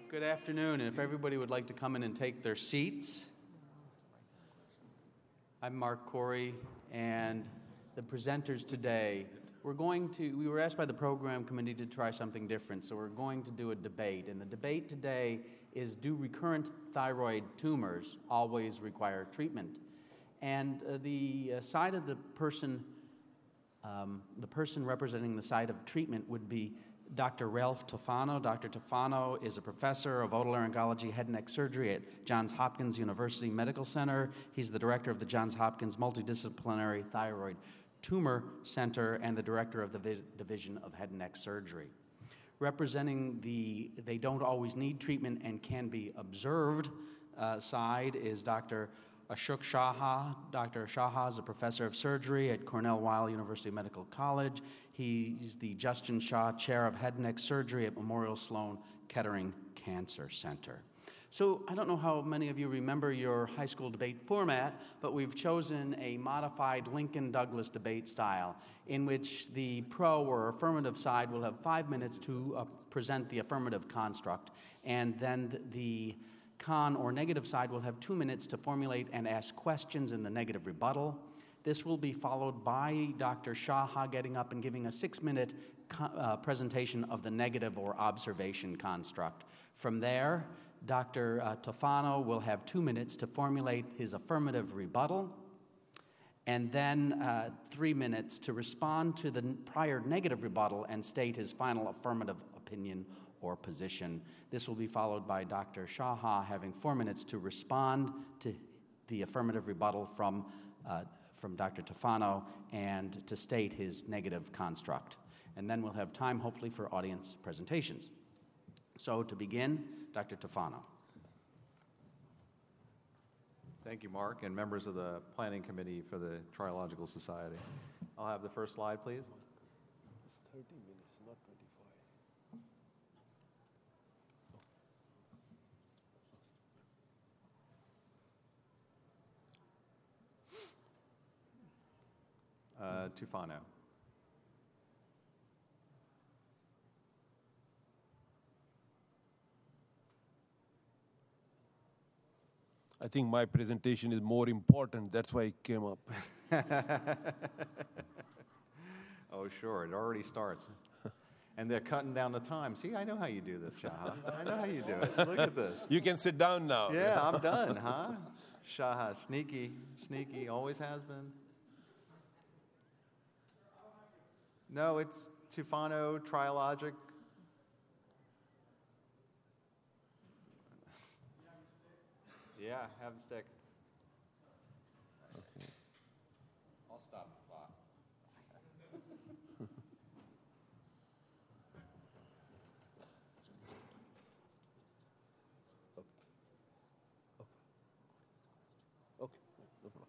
Good afternoon. If everybody would like to come in and take their seats. I'm Mark Corey, and the presenters today, we were asked by the program committee to try something different, so we're going to do a debate. And the debate today is, do recurrent thyroid tumors always require treatment? And the person representing the side of treatment would be Dr. Ralph Tufano. Dr. Tufano is a professor of otolaryngology, head and neck surgery at Johns Hopkins University Medical Center. He's the director of the Johns Hopkins Multidisciplinary Thyroid Tumor Center and the director of the Division of Head and Neck Surgery. Representing the they don't always need treatment and can be observed side is Dr. Ashok Saha. Dr. Saha is a professor of surgery at Cornell Weill University Medical College. He's the Justin Shah Chair of Head and Neck Surgery at Memorial Sloan Kettering Cancer Center. So I don't know how many of you remember your high school debate format, but we've chosen a modified Lincoln-Douglas debate style in which the pro or affirmative side will have 5 minutes to present the affirmative construct, and then the con or negative side will have 2 minutes to formulate and ask questions in the negative rebuttal. This will be followed by Dr. Saha getting up and giving a 6-minute presentation of the negative or observation construct. From there, Dr. Tufano will have 2 minutes to formulate his affirmative rebuttal, and then 3 minutes to respond to the prior negative rebuttal and state his final affirmative opinion or position. This will be followed by Dr. Saha having 4 minutes to respond to the affirmative rebuttal from Dr. Tufano and to state his negative construct. And then we'll have time, hopefully, for audience presentations. So to begin, Dr. Tufano. Thank you, Mark, and members of the Planning Committee for the Triological Society. I'll have the first slide, please. It's 30 minutes, not 25. Tufano. I think my presentation is more important. That's why I came up. Oh, sure. It already starts. And they're cutting down the time. See, I know how you do this, Shaha. I know how you do it. Look at this. You can sit down now. Yeah, I'm done, huh? Shaha, sneaky, always has been. No, it's Tufano, Triologic. Yeah, have the stick. Okay. I'll stop the clock. Okay, no problem.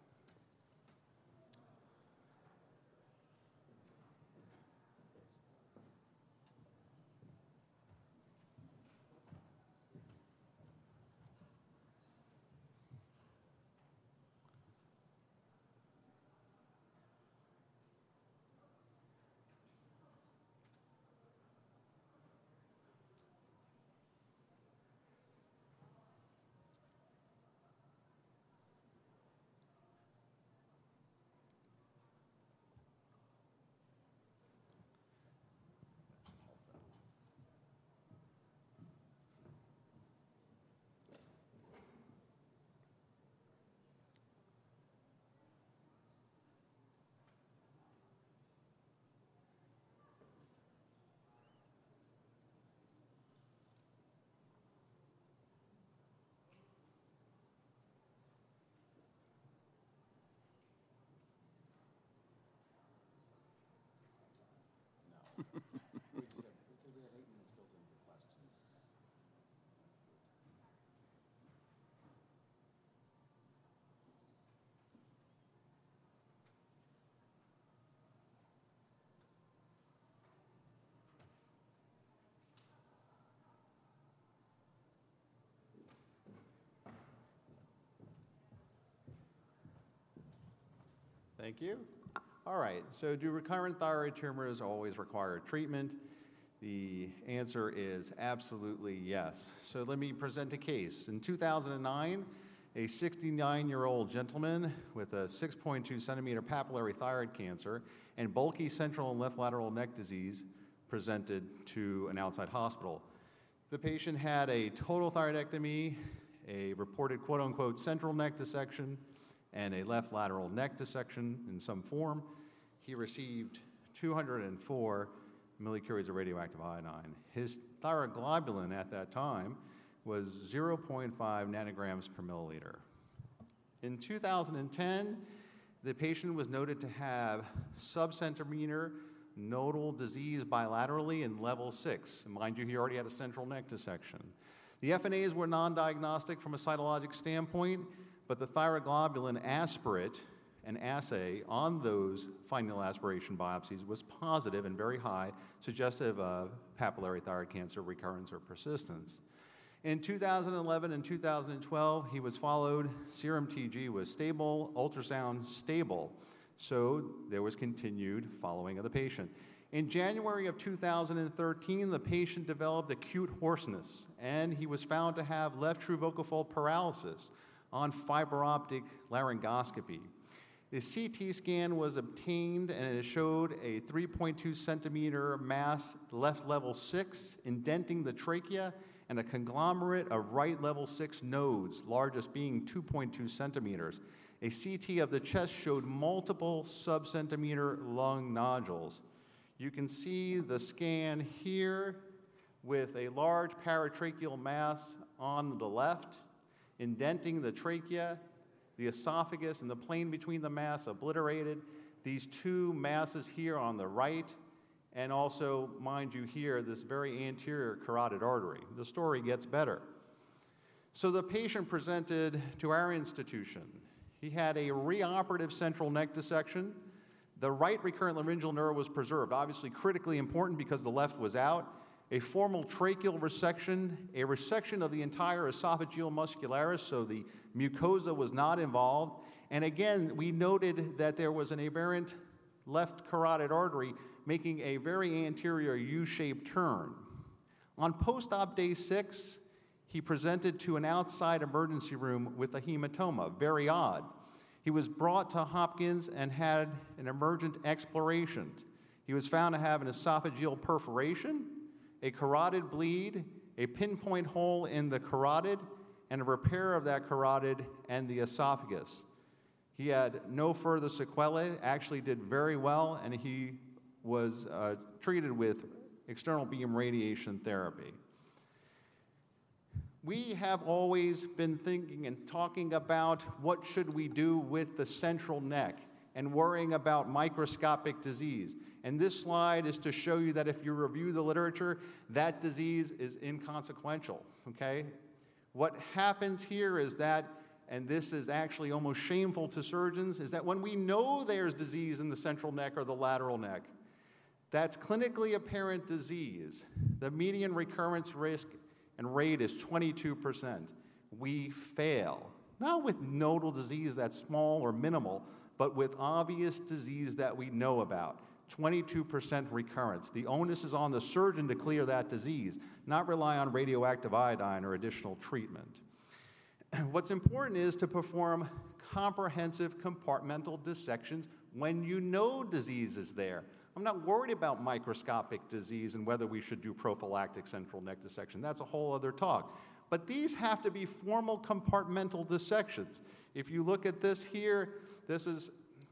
Thank you. All right, so do recurrent thyroid tumors always require treatment? The answer is absolutely yes. So let me present a case. In 2009, a 69-year-old gentleman with a 6.2 centimeter papillary thyroid cancer and bulky central and left lateral neck disease presented to an outside hospital. The patient had a total thyroidectomy, a reported quote-unquote central neck dissection, and a left lateral neck dissection in some form. He received 204 millicuries of radioactive iodine. His thyroid globulin at that time was 0.5 nanograms per milliliter. In 2010, the patient was noted to have subcentimeter nodal disease bilaterally in level 6. And mind you, he already had a central neck dissection. The FNAs were non-diagnostic from a cytologic standpoint, but the thyroid globulin aspirate and assay on those final aspiration biopsies was positive and very high, suggestive of papillary thyroid cancer recurrence or persistence. In 2011 and 2012, he was followed. Serum TG was stable, ultrasound stable. So there was continued following of the patient. In January of 2013, the patient developed acute hoarseness, and he was found to have left true vocal fold paralysis on fiber optic laryngoscopy. The CT scan was obtained, and it showed a 3.2 centimeter mass left level 6, indenting the trachea, and a conglomerate of right level 6 nodes, largest being 2.2 centimeters. A CT of the chest showed multiple sub-centimeter lung nodules. You can see the scan here with a large paratracheal mass on the left, indenting the trachea, the esophagus, and the plane between the mass obliterated. These two masses here on the right, and also, mind you here, this very anterior carotid artery. The story gets better. So the patient presented to our institution. He had a reoperative central neck dissection. The right recurrent laryngeal nerve was preserved, obviously critically important because the left was out. A formal tracheal resection, a resection of the entire esophageal muscularis, so the mucosa was not involved. And again, we noted that there was an aberrant left carotid artery making a very anterior U-shaped turn. On post-op day 6, he presented to an outside emergency room with a hematoma, very odd. He was brought to Hopkins and had an emergent exploration. He was found to have an esophageal perforation, a carotid bleed, a pinpoint hole in the carotid, and a repair of that carotid and the esophagus. He had no further sequelae, actually did very well, and he was treated with external beam radiation therapy. We have always been thinking and talking about what should we do with the central neck and worrying about microscopic disease. And this slide is to show you that if you review the literature, that disease is inconsequential, okay? What happens here is that, and this is actually almost shameful to surgeons, is that when we know there's disease in the central neck or the lateral neck, that's clinically apparent disease. The median recurrence risk and rate is 22%. We fail, not with nodal disease that's small or minimal, but with obvious disease that we know about. 22% recurrence. The onus is on the surgeon to clear that disease, not rely on radioactive iodine or additional treatment. What's important is to perform comprehensive compartmental dissections when you know disease is there. I'm not worried about microscopic disease and whether we should do prophylactic central neck dissection. That's a whole other talk. But these have to be formal compartmental dissections. If you look at this here, this is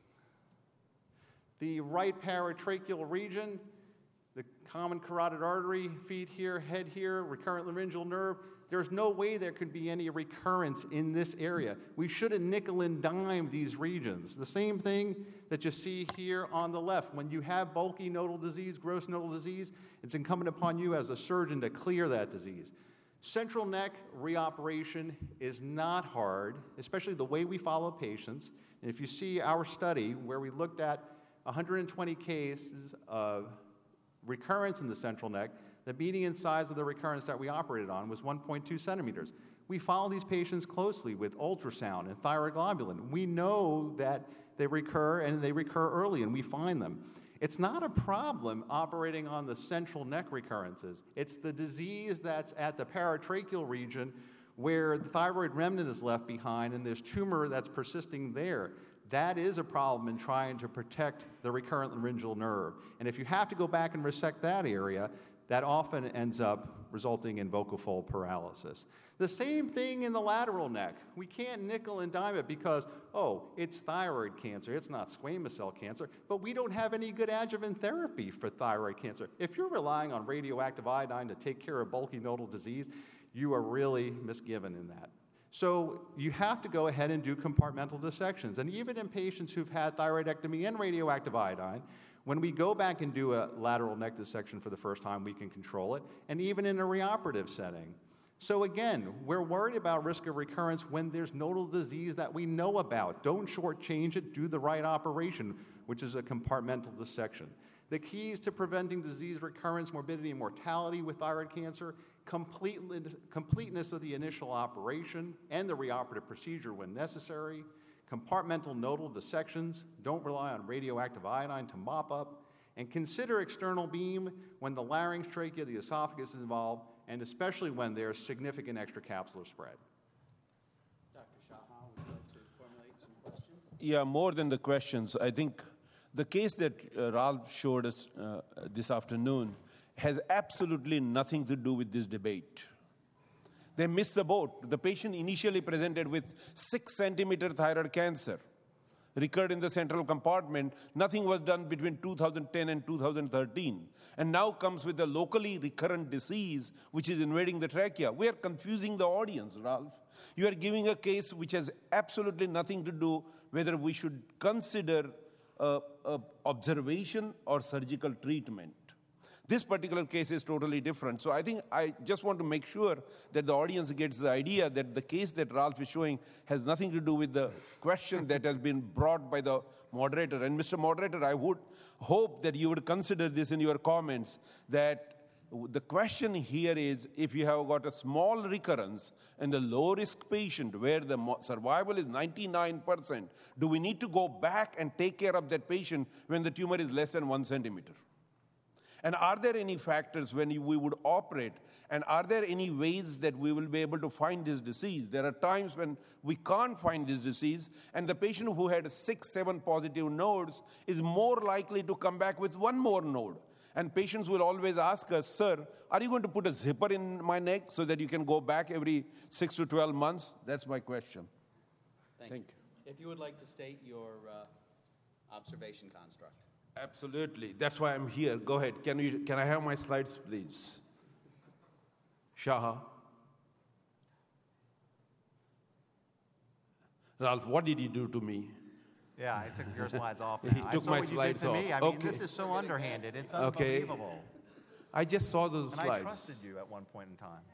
the right paratracheal region, the common carotid artery, feet here, head here, recurrent laryngeal nerve. There's no way there could be any recurrence in this area. We shouldn't nickel and dime these regions. The same thing that you see here on the left. When you have bulky nodal disease, gross nodal disease, it's incumbent upon you as a surgeon to clear that disease. Central neck reoperation is not hard, especially the way we follow patients. And if you see our study where we looked at 120 cases of recurrence in the central neck, the median size of the recurrence that we operated on was 1.2 centimeters. We follow these patients closely with ultrasound and thyroid globulin. We know that they recur, and they recur early, and we find them. It's not a problem operating on the central neck recurrences. It's the disease that's at the paratracheal region where the thyroid remnant is left behind and there's tumor that's persisting there. That is a problem in trying to protect the recurrent laryngeal nerve. And if you have to go back and resect that area, that often ends up resulting in vocal fold paralysis. The same thing in the lateral neck. We can't nickel and dime it because, oh, it's thyroid cancer, it's not squamous cell cancer, but we don't have any good adjuvant therapy for thyroid cancer. If you're relying on radioactive iodine to take care of bulky nodal disease, you are really misgiven in that. So you have to go ahead and do compartmental dissections. And even in patients who've had thyroidectomy and radioactive iodine, when we go back and do a lateral neck dissection for the first time, we can control it, and even in a reoperative setting. So again, we're worried about risk of recurrence when there's nodal disease that we know about. Don't shortchange it, do the right operation, which is a compartmental dissection. The keys to preventing disease recurrence, morbidity, and mortality with thyroid cancer: completeness of the initial operation and the reoperative procedure when necessary, compartmental nodal dissections, don't rely on radioactive iodine to mop up, and consider external beam when the larynx, trachea, the esophagus is involved, and especially when there's significant extracapsular spread. Dr. Shaha, would you like to formulate some questions? Yeah, more than the questions, I think the case that Ralph showed us this afternoon has absolutely nothing to do with this debate. They missed the boat. The patient initially presented with 6-centimeter thyroid cancer, recurred in the central compartment. Nothing was done between 2010 and 2013. And now comes with a locally recurrent disease, which is invading the trachea. We are confusing the audience, Ralph. You are giving a case which has absolutely nothing to do whether we should consider observation or surgical treatment. This particular case is totally different. So I think I just want to make sure that the audience gets the idea that the case that Ralph is showing has nothing to do with the question that has been brought by the moderator. And Mr. Moderator, I would hope that you would consider this in your comments, that the question here is, if you have got a small recurrence in the low-risk patient where the survival is 99%, do we need to go back and take care of that patient when the tumor is less than 1 centimeter? And are there any factors when we would operate? And are there any ways that we will be able to find this disease? There are times when we can't find this disease, and the patient who had 6-7 positive nodes is more likely to come back with one more node. And patients will always ask us, sir, are you going to put a zipper in my neck so that you can go back every 6 to 12 months? That's my question. Thank you. If you would like to state your observation construct. Absolutely. That's why I'm here. Go ahead. Can I have my slides, please? Shaha. Ralph, what did he do to me? Yeah, I took your slides off He now. took I saw my what you did slides to off. me. I mean, Okay. this is so underhanded. It's Okay. unbelievable. I just saw those And slides. I trusted you at one point in time.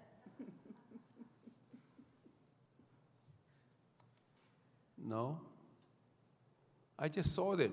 No? I just saw them.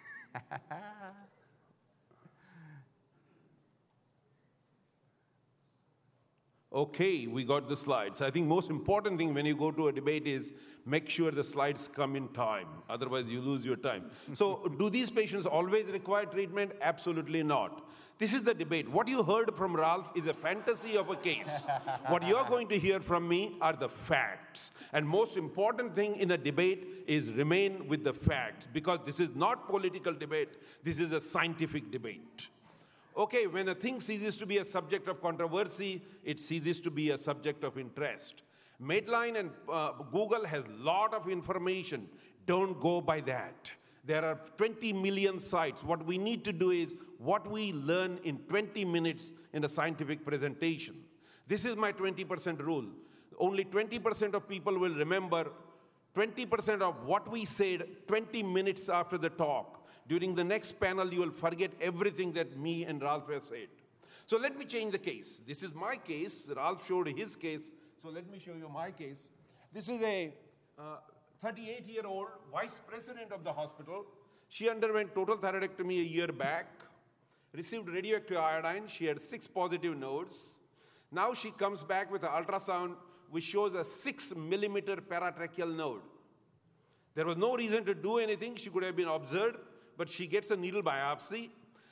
Okay, we got the slides. I think most important thing when you go to a debate is make sure the slides come in time. Otherwise, you lose your time. So do these patients always require treatment? Absolutely not. This is the debate. What you heard from Ralph is a fantasy of a case. What you're going to hear from me are the facts. And most important thing in a debate is remain with the facts, because this is not political debate. This is a scientific debate. Okay, when a thing ceases to be a subject of controversy, it ceases to be a subject of interest. Medline and Google has a lot of information. Don't go by that. There are 20 million sites. What we need to do is what we learn in 20 minutes in a scientific presentation. This is my 20% rule. Only 20% of people will remember 20% of what we said 20 minutes after the talk. During the next panel, you will forget everything that me and Ralph have said. So let me change the case. This is my case. Ralph showed his case. So let me show you my case. This is a 38-year-old vice president of the hospital. She underwent total thyroidectomy a year back, received radioactive iodine. She had 6 positive nodes. Now she comes back with an ultrasound which shows a 6-millimeter paratracheal node. There was no reason to do anything. She could have been observed, but she gets a needle biopsy,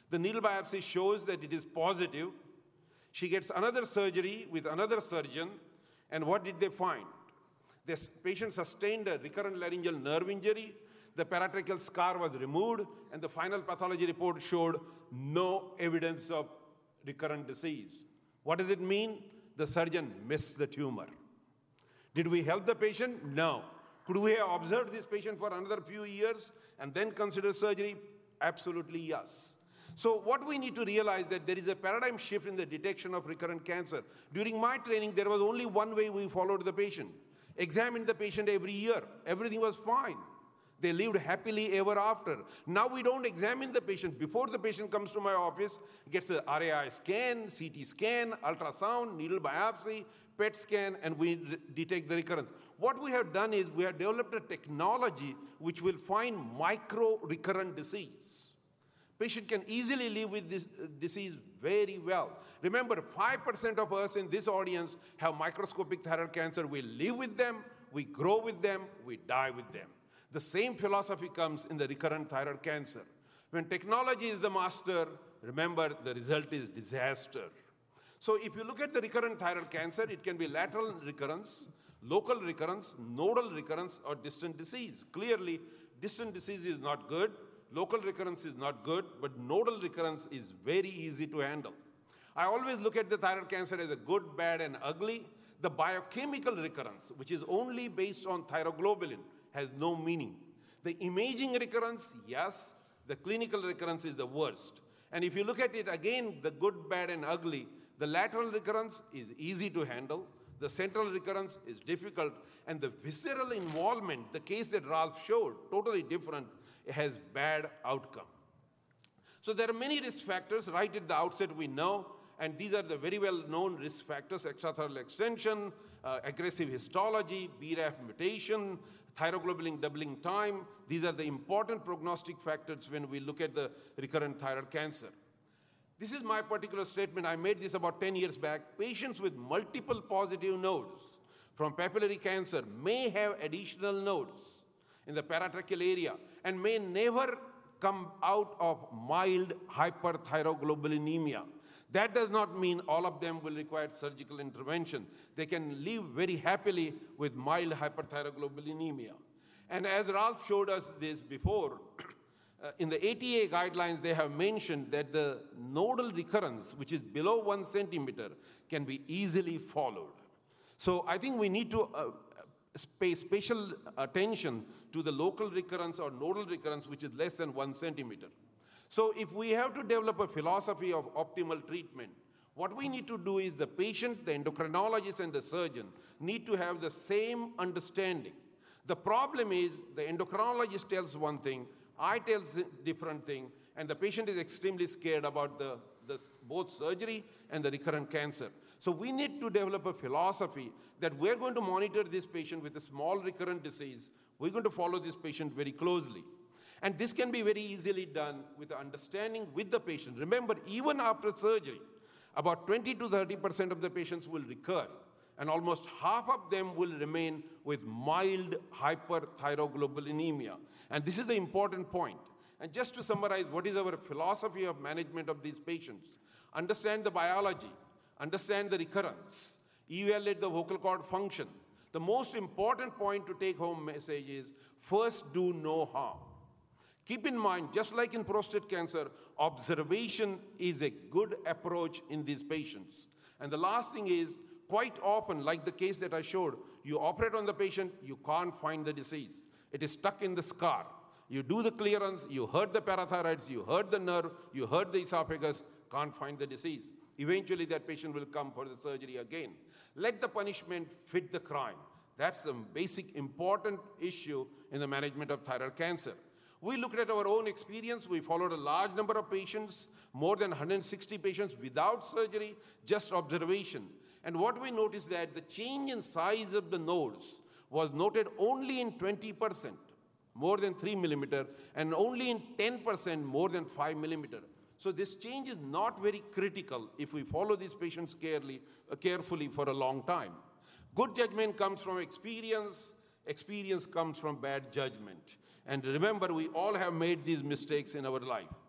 The needle biopsy shows that it is positive. She gets another surgery with another surgeon, and what did they find? This patient sustained a recurrent laryngeal nerve injury, the paratracheal scar was removed, and the final pathology report showed no evidence of recurrent disease. What does it mean? The surgeon missed the tumor. Did we help the patient? No. Could we have observed this patient for another few years and then consider surgery? Absolutely yes. So what we need to realize that there is a paradigm shift in the detection of recurrent cancer. During my training, there was only one way we followed the patient. Examined the patient every year. Everything was fine. They lived happily ever after. Now we don't examine the patient. Before the patient comes to my office, gets a RAI scan, CT scan, ultrasound, needle biopsy, PET scan, and we detect the recurrence. What we have done is we have developed a technology which will find micro-recurrent disease. Patient can easily live with this disease very well. Remember, 5% of us in this audience have microscopic thyroid cancer. We live with them, we grow with them, we die with them. The same philosophy comes in the recurrent thyroid cancer. When technology is the master, remember, the result is disaster. So if you look at the recurrent thyroid cancer, it can be lateral recurrence, local recurrence, nodal recurrence, or distant disease. Clearly, distant disease is not good, local recurrence is not good, but nodal recurrence is very easy to handle. I always look at the thyroid cancer as a good, bad, and ugly. The biochemical recurrence, which is only based on thyroglobulin, has no meaning. The imaging recurrence, yes. The clinical recurrence is the worst. And if you look at it again, the good, bad, and ugly, the lateral recurrence is easy to handle. The central recurrence is difficult. And the visceral involvement, the case that Ralph showed, totally different, has bad outcome. So there are many risk factors. Right at the outset we know, and these are the very well-known risk factors: extrathyroidal extension, aggressive histology, BRAF mutation, thyroglobulin doubling time. These are the important prognostic factors when we look at the recurrent thyroid cancer. This is my particular statement. I made this about 10 years back. Patients with multiple positive nodes from papillary cancer may have additional nodes in the paratracheal area and may never come out of mild hyperthyroglobulinaemia. That does not mean all of them will require surgical intervention. They can live very happily with mild hyperthyroglobulinaemia. And as Ralph showed us this before, in the ATA guidelines, they have mentioned that the nodal recurrence, which is below 1 centimeter, can be easily followed. So I think we need to pay special attention to the local recurrence or nodal recurrence, which is less than 1 centimeter. So if we have to develop a philosophy of optimal treatment, what we need to do is the patient, the endocrinologist, and the surgeon need to have the same understanding. The problem is the endocrinologist tells one thing, I tell a different thing, and the patient is extremely scared about both surgery and the recurrent cancer. So we need to develop a philosophy that we're going to monitor this patient with a small recurrent disease. We're going to follow this patient very closely. And this can be very easily done with the understanding with the patient. Remember, even after surgery, about 20 to 30% of the patients will recur, and almost half of them will remain with mild hyperthyroglobulinaemia. And this is the important point. And just to summarize, what is our philosophy of management of these patients? Understand the biology, understand the recurrence, evaluate the vocal cord function. The most important point to take home message is, first, do no harm. Keep in mind, just like in prostate cancer, observation is a good approach in these patients. And the last thing is, quite often, like the case that I showed, you operate on the patient, you can't find the disease. It is stuck in the scar. You do the clearance, you hurt the parathyroids, you hurt the nerve, you hurt the esophagus, can't find the disease. Eventually, that patient will come for the surgery again. Let the punishment fit the crime. That's a basic important issue in the management of thyroid cancer. We looked at our own experience. We followed a large number of patients, more than 160 patients without surgery, just observation. And what we noticed that the change in size of the nodes was noted only in 20%, more than 3 millimeter, and only in 10%, more than 5 millimeter. So this change is not very critical if we follow these patients carefully for a long time. Good judgment comes from experience. Experience comes from bad judgment. And remember, we all have made these mistakes in our life.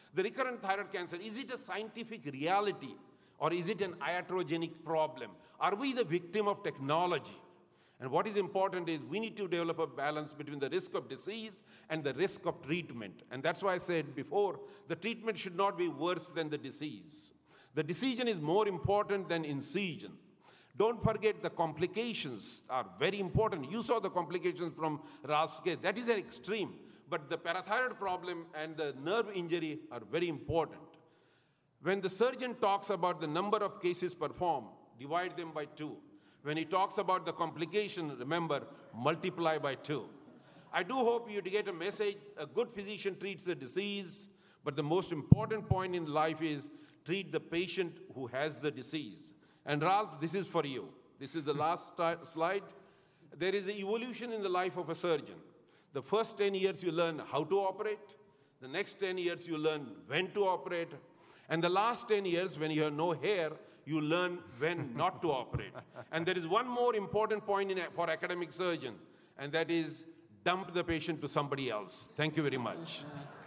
The recurrent thyroid cancer, is it a scientific reality or is it an iatrogenic problem? Are we the victim of technology? And what is important is we need to develop a balance between the risk of disease and the risk of treatment. And that's why I said before, the treatment should not be worse than the disease. The decision is more important than incision. Don't forget the complications are very important. You saw the complications from Ralph's case. That is an extreme. But the parathyroid problem and the nerve injury are very important. When the surgeon talks about the number of cases performed, divide them by 2. When he talks about the complication, remember, multiply by 2. I do hope you get a message. A good physician treats the disease, but the most important point in life is treat the patient who has the disease. And Ralph, this is for you. This is the last slide. There is an evolution in the life of a surgeon. The first 10 years you learn how to operate. The next 10 years you learn when to operate. And the last 10 years, when you have no hair, you learn when not to operate. And there is one more important point for academic surgeon, and that is dump the patient to somebody else. Thank you very much.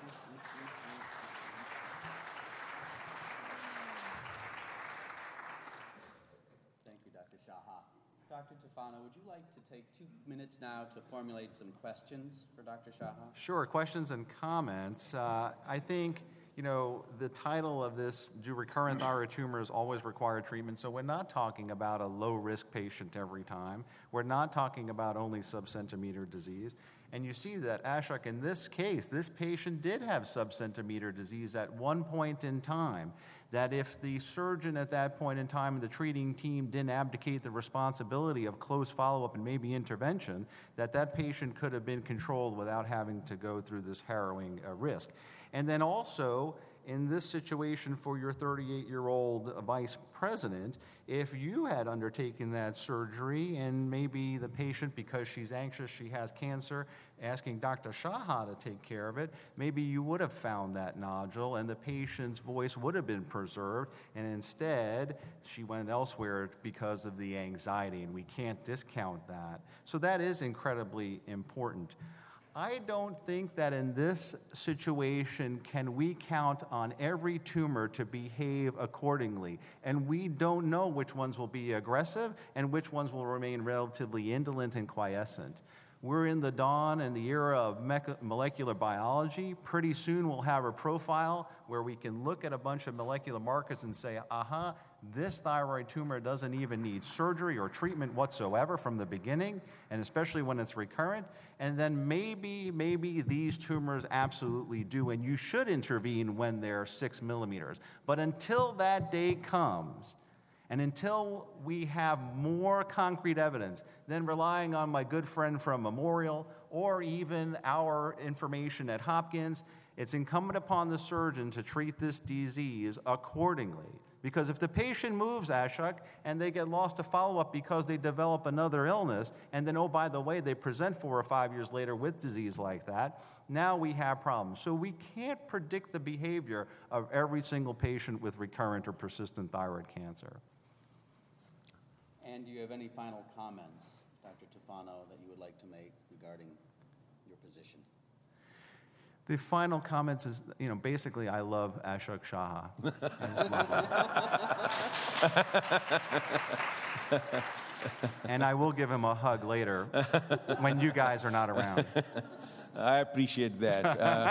Thank you, Dr. Shaha. Dr. Tufano, would you like to take 2 minutes now to formulate some questions for Dr. Shaha? Sure, questions and comments. I think, the title of this, do recurrent thyroid tumors always require treatment? So we're not talking about a low-risk patient every time. We're not talking about only subcentimeter disease. And you see that, Ashok, in this case, this patient did have subcentimeter disease at one point in time, that if the surgeon at that point in time and the treating team didn't abdicate the responsibility of close follow-up and maybe intervention, that patient could have been controlled without having to go through this harrowing risk. And then also, in this situation for your 38-year-old vice president, if you had undertaken that surgery and maybe the patient, because she's anxious, she has cancer, asking Dr. Shaha to take care of it, maybe you would have found that nodule and the patient's voice would have been preserved, and instead she went elsewhere because of the anxiety, and we can't discount that. So that is incredibly important. I don't think that in this situation can we count on every tumor to behave accordingly. And we don't know which ones will be aggressive and which ones will remain relatively indolent and quiescent. We're in the dawn and the era of molecular biology. Pretty soon we'll have a profile where we can look at a bunch of molecular markers and say, this thyroid tumor doesn't even need surgery or treatment whatsoever from the beginning, and especially when it's recurrent. And then maybe these tumors absolutely do, and you should intervene when they're 6 millimeters. But until that day comes, and until we have more concrete evidence than relying on my good friend from Memorial or even our information at Hopkins, it's incumbent upon the surgeon to treat this disease accordingly. Because if the patient moves, Ashok, and they get lost to follow-up because they develop another illness, and then, oh, by the way, they present 4 or 5 years later with disease like that, now we have problems. So we can't predict the behavior of every single patient with recurrent or persistent thyroid cancer. And do you have any final comments, Dr. Tufano, that you would like to make regarding your position? The final comments is, basically I love Ashok Shaha. I just love him. And I will give him a hug later when you guys are not around. I appreciate that.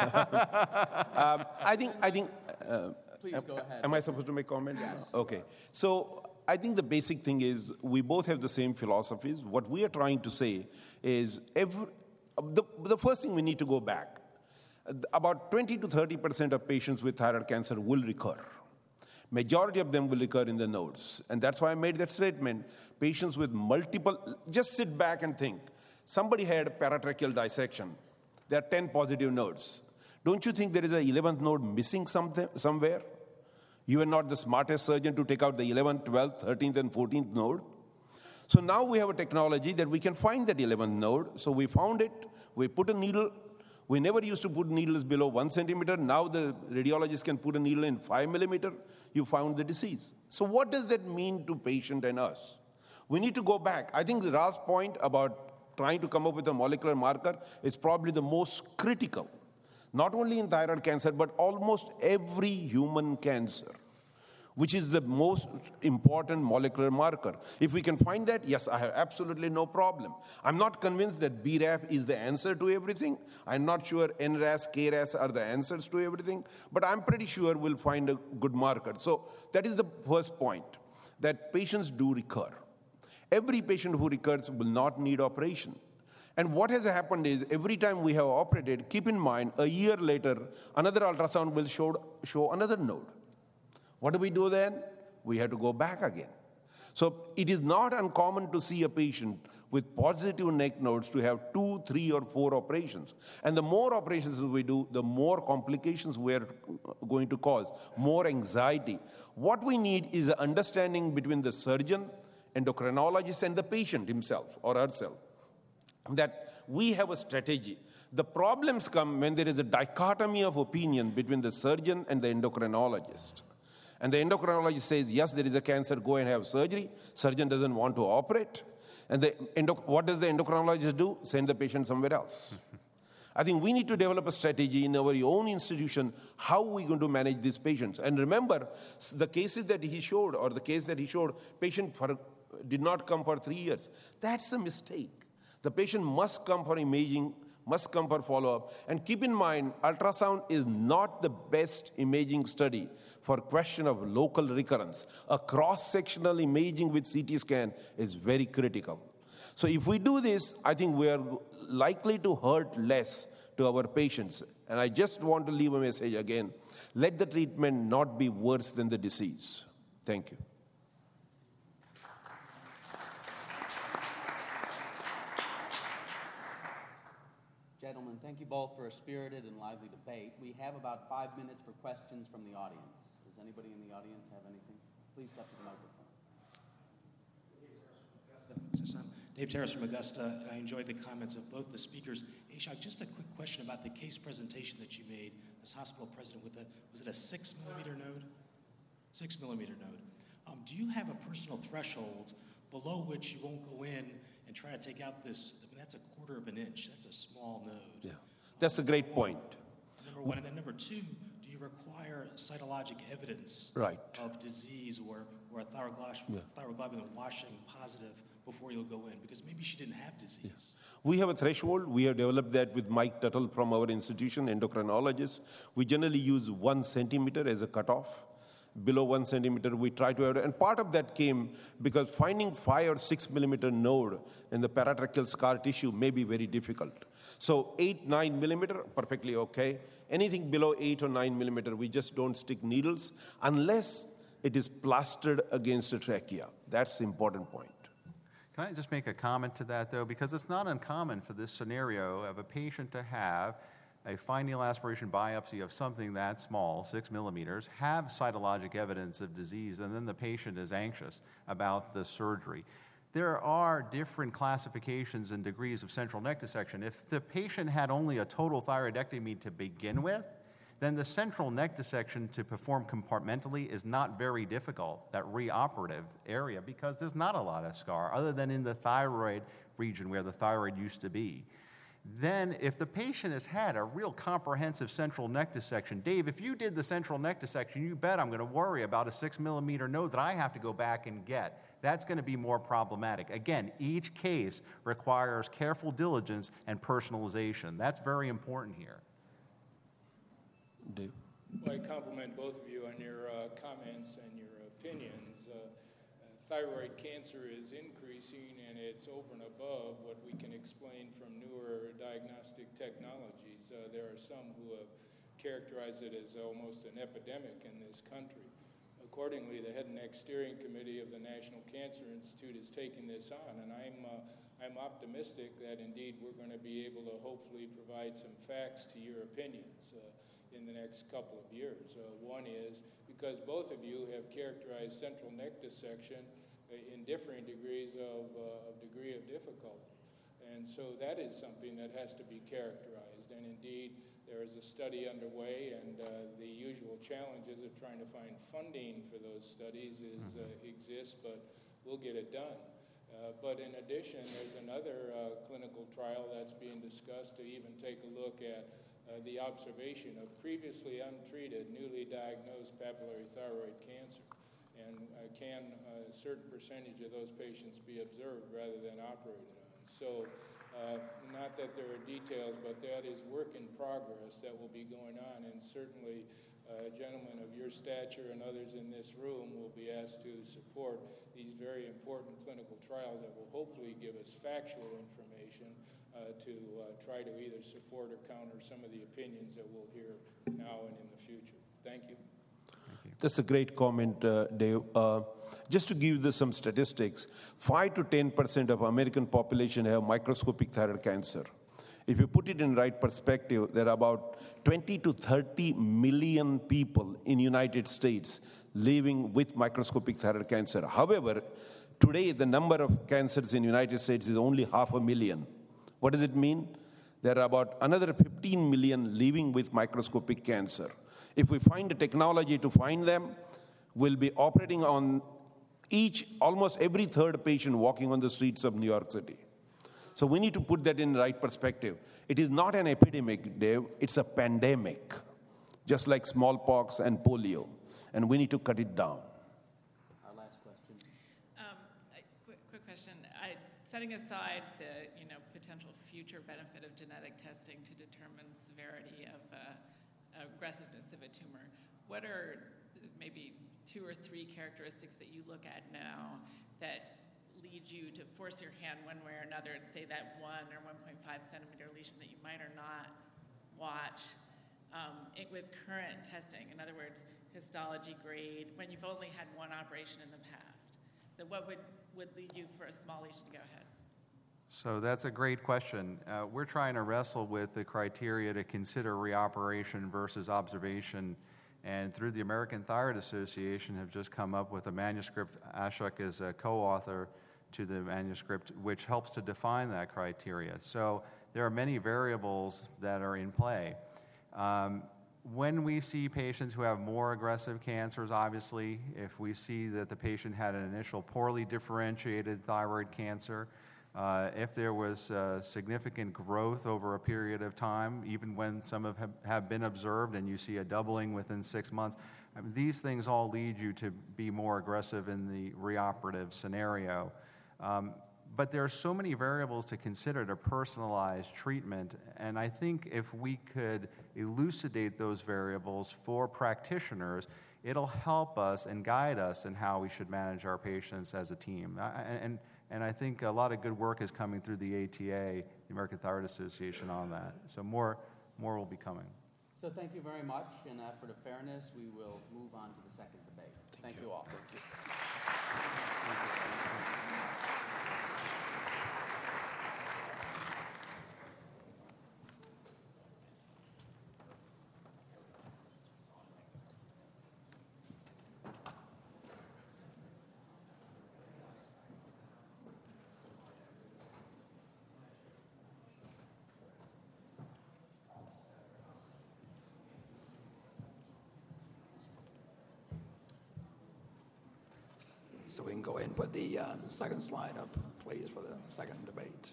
I think. Please go ahead. Am I supposed to make comments? Yes. Okay. So I think the basic thing is we both have the same philosophies. What we are trying to say is the first thing we need to go back. About 20 to 30% of patients with thyroid cancer will recur. Majority of them will recur in the nodes. And that's why I made that statement. Patients with multiple, just sit back and think. Somebody had a paratracheal dissection. There are 10 positive nodes. Don't you think there is an 11th node missing somewhere? You are not the smartest surgeon to take out the 11th, 12th, 13th, and 14th node. So now we have a technology that we can find that 11th node. So we found it. We put a needle. We never used to put needles below 1 centimeter. Now the radiologist can put a needle in 5 millimeter. You found the disease. So what does that mean to patient and us? We need to go back. I think the last point about trying to come up with a molecular marker is probably the most critical. not only in thyroid cancer, but almost every human cancer, which is the most important molecular marker. If we can find that, yes, I have absolutely no problem. I'm not convinced that BRAF is the answer to everything. I'm not sure NRAS, KRAS are the answers to everything, but I'm pretty sure we'll find a good marker. So that is the first point, that patients do recur. Every patient who recurs will not need operation. And what has happened is, every time we have operated, keep in mind, a year later, another ultrasound will show another node. What do we do then? We have to go back again. So it is not uncommon to see a patient with positive neck nodes to have 2, 3, or 4 operations. And the more operations we do, the more complications we are going to cause, more anxiety. What we need is an understanding between the surgeon, endocrinologist, and the patient himself or herself, that we have a strategy. The problems come when there is a dichotomy of opinion between the surgeon and the endocrinologist. And the endocrinologist says, yes, there is a cancer, go and have surgery. Surgeon doesn't want to operate. And what does the endocrinologist do? Send the patient somewhere else. I think we need to develop a strategy in our own institution, how are we going to manage these patients. And remember, the cases that he showed, or the case that he showed, patient did not come for 3 years. That's a mistake. The patient must come for imaging, must come for follow-up. And keep in mind, ultrasound is not the best imaging study for question of local recurrence. A cross-sectional imaging with CT scan is very critical. So if we do this, I think we are likely to hurt less to our patients. And I just want to leave a message again. Let the treatment not be worse than the disease. Thank you. Gentlemen, thank you both for a spirited and lively debate. We have about 5 minutes for questions from the audience. Does anybody in the audience have anything? Please step to the microphone. Dave Terrace from Augusta. I enjoyed the comments of both the speakers. Ashok, just a quick question about the case presentation that you made, this hospital president with was it a 6 millimeter node? 6 millimeter node. Do you have a personal threshold below which you won't go in and try to take out this? I mean, that's 1/4 of an inch. That's a small node. Yeah, that's a great point. Number one. And then number two, do you require cytologic evidence of disease or a thyroglobulin washing positive before you'll go in? Because maybe she didn't have disease. Yeah. We have a threshold. We have developed that with Mike Tuttle from our institution, endocrinologist. We generally use 1 centimeter as a cutoff. Below 1 centimeter, we try to have, and part of that came because finding 5 or 6 millimeter node in the paratracheal scar tissue may be very difficult. So 8, 9 millimeter, perfectly okay. Anything below 8 or 9 millimeter, we just don't stick needles unless it is plastered against the trachea. That's the important point. Can I just make a comment to that, though? Because it's not uncommon for this scenario of a patient to have a fine needle aspiration biopsy of something that small, 6 millimeters, have cytologic evidence of disease, and then the patient is anxious about the surgery. There are different classifications and degrees of central neck dissection. If the patient had only a total thyroidectomy to begin with, then the central neck dissection to perform compartmentally is not very difficult, that reoperative area, because there's not a lot of scar other than in the thyroid region where the thyroid used to be. Then if the patient has had a real comprehensive central neck dissection, Dave, if you did the central neck dissection, you bet I'm going to worry about a 6 millimeter node that I have to go back and get. That's going to be more problematic. Again, each case requires careful diligence and personalization. That's very important here. Dave? Well, I compliment both of you on your comments and your opinions. Thyroid cancer is increasing, and it's over and above what we can explain from newer diagnostic technologies. There are some who have characterized it as almost an epidemic in this country. Accordingly, the Head and Neck Steering Committee of the National Cancer Institute is taking this on, and I'm optimistic that indeed we're going to be able to hopefully provide some facts to your opinions in the next couple of years. One is because both of you have characterized central neck dissection in differing degrees of degree of difficulty. And so that is something that has to be characterized. And indeed, there is a study underway, and the usual challenges of trying to find funding for those studies exists, but we'll get it done. But in addition, there's another clinical trial that's being discussed to even take a look at the observation of previously untreated, newly diagnosed papillary thyroid cancer. And can a certain percentage of those patients be observed rather than operated on? So not that there are details, but that is work in progress that will be going on, and certainly gentlemen of your stature and others in this room will be asked to support these very important clinical trials that will hopefully give us factual information to try to either support or counter some of the opinions that we'll hear now and in the future. Thank you. That's a great comment, Dave. Just to give you some statistics, 5 to 10% of American population have microscopic thyroid cancer. If you put it in right perspective, there are about 20 to 30 million people in the United States living with microscopic thyroid cancer. However, today the number of cancers in the United States is only 500,000. What does it mean? There are about another 15 million living with microscopic cancer. If we find a technology to find them, we'll be operating on almost every third patient walking on the streets of New York City. So we need to put that in the right perspective. It is not an epidemic, Dave. It's a pandemic, just like smallpox and polio, and we need to cut it down. Our last question. Quick question. Setting aside the potential future benefit of genetic testing to determine severity of aggressiveness of a tumor, what are maybe 2 or 3 characteristics that you look at now that lead you to force your hand one way or another and say that 1 or 1.5 centimeter lesion that you might or not watch with current testing? In other words, histology grade, when you've only had one operation in the past. So what would lead you for a small lesion to go ahead? So that's a great question. We're trying to wrestle with the criteria to consider reoperation versus observation. And through the American Thyroid Association have just come up with a manuscript. Ashok is a co-author to the manuscript, which helps to define that criteria. So there are many variables that are in play. When we see patients who have more aggressive cancers, obviously, if we see that the patient had an initial poorly differentiated thyroid cancer, if there was significant growth over a period of time, even when some have been observed and you see a doubling within 6 months, these things all lead you to be more aggressive in the reoperative scenario. But there are so many variables to consider to personalize treatment, and I think if we could elucidate those variables for practitioners, it'll help us and guide us in how we should manage our patients as a team. And I think a lot of good work is coming through the ATA, the American Thyroid Association, on that. So more will be coming. So thank you very much. In an effort of fairness, we will move on to the second debate. Thank you all. Thank you. So we can go ahead and put the second slide up, please, for the second debate.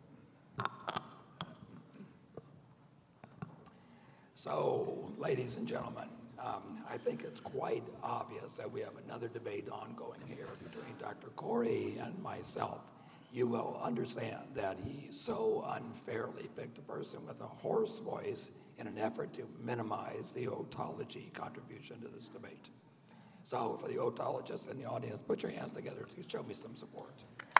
So, ladies and gentlemen, I think it's quite obvious that we have another debate ongoing here between Dr. Corey and myself. You will understand that he so unfairly picked a person with a hoarse voice in an effort to minimize the otology contribution to this debate. So for the otologists in the audience, put your hands together to show me some support.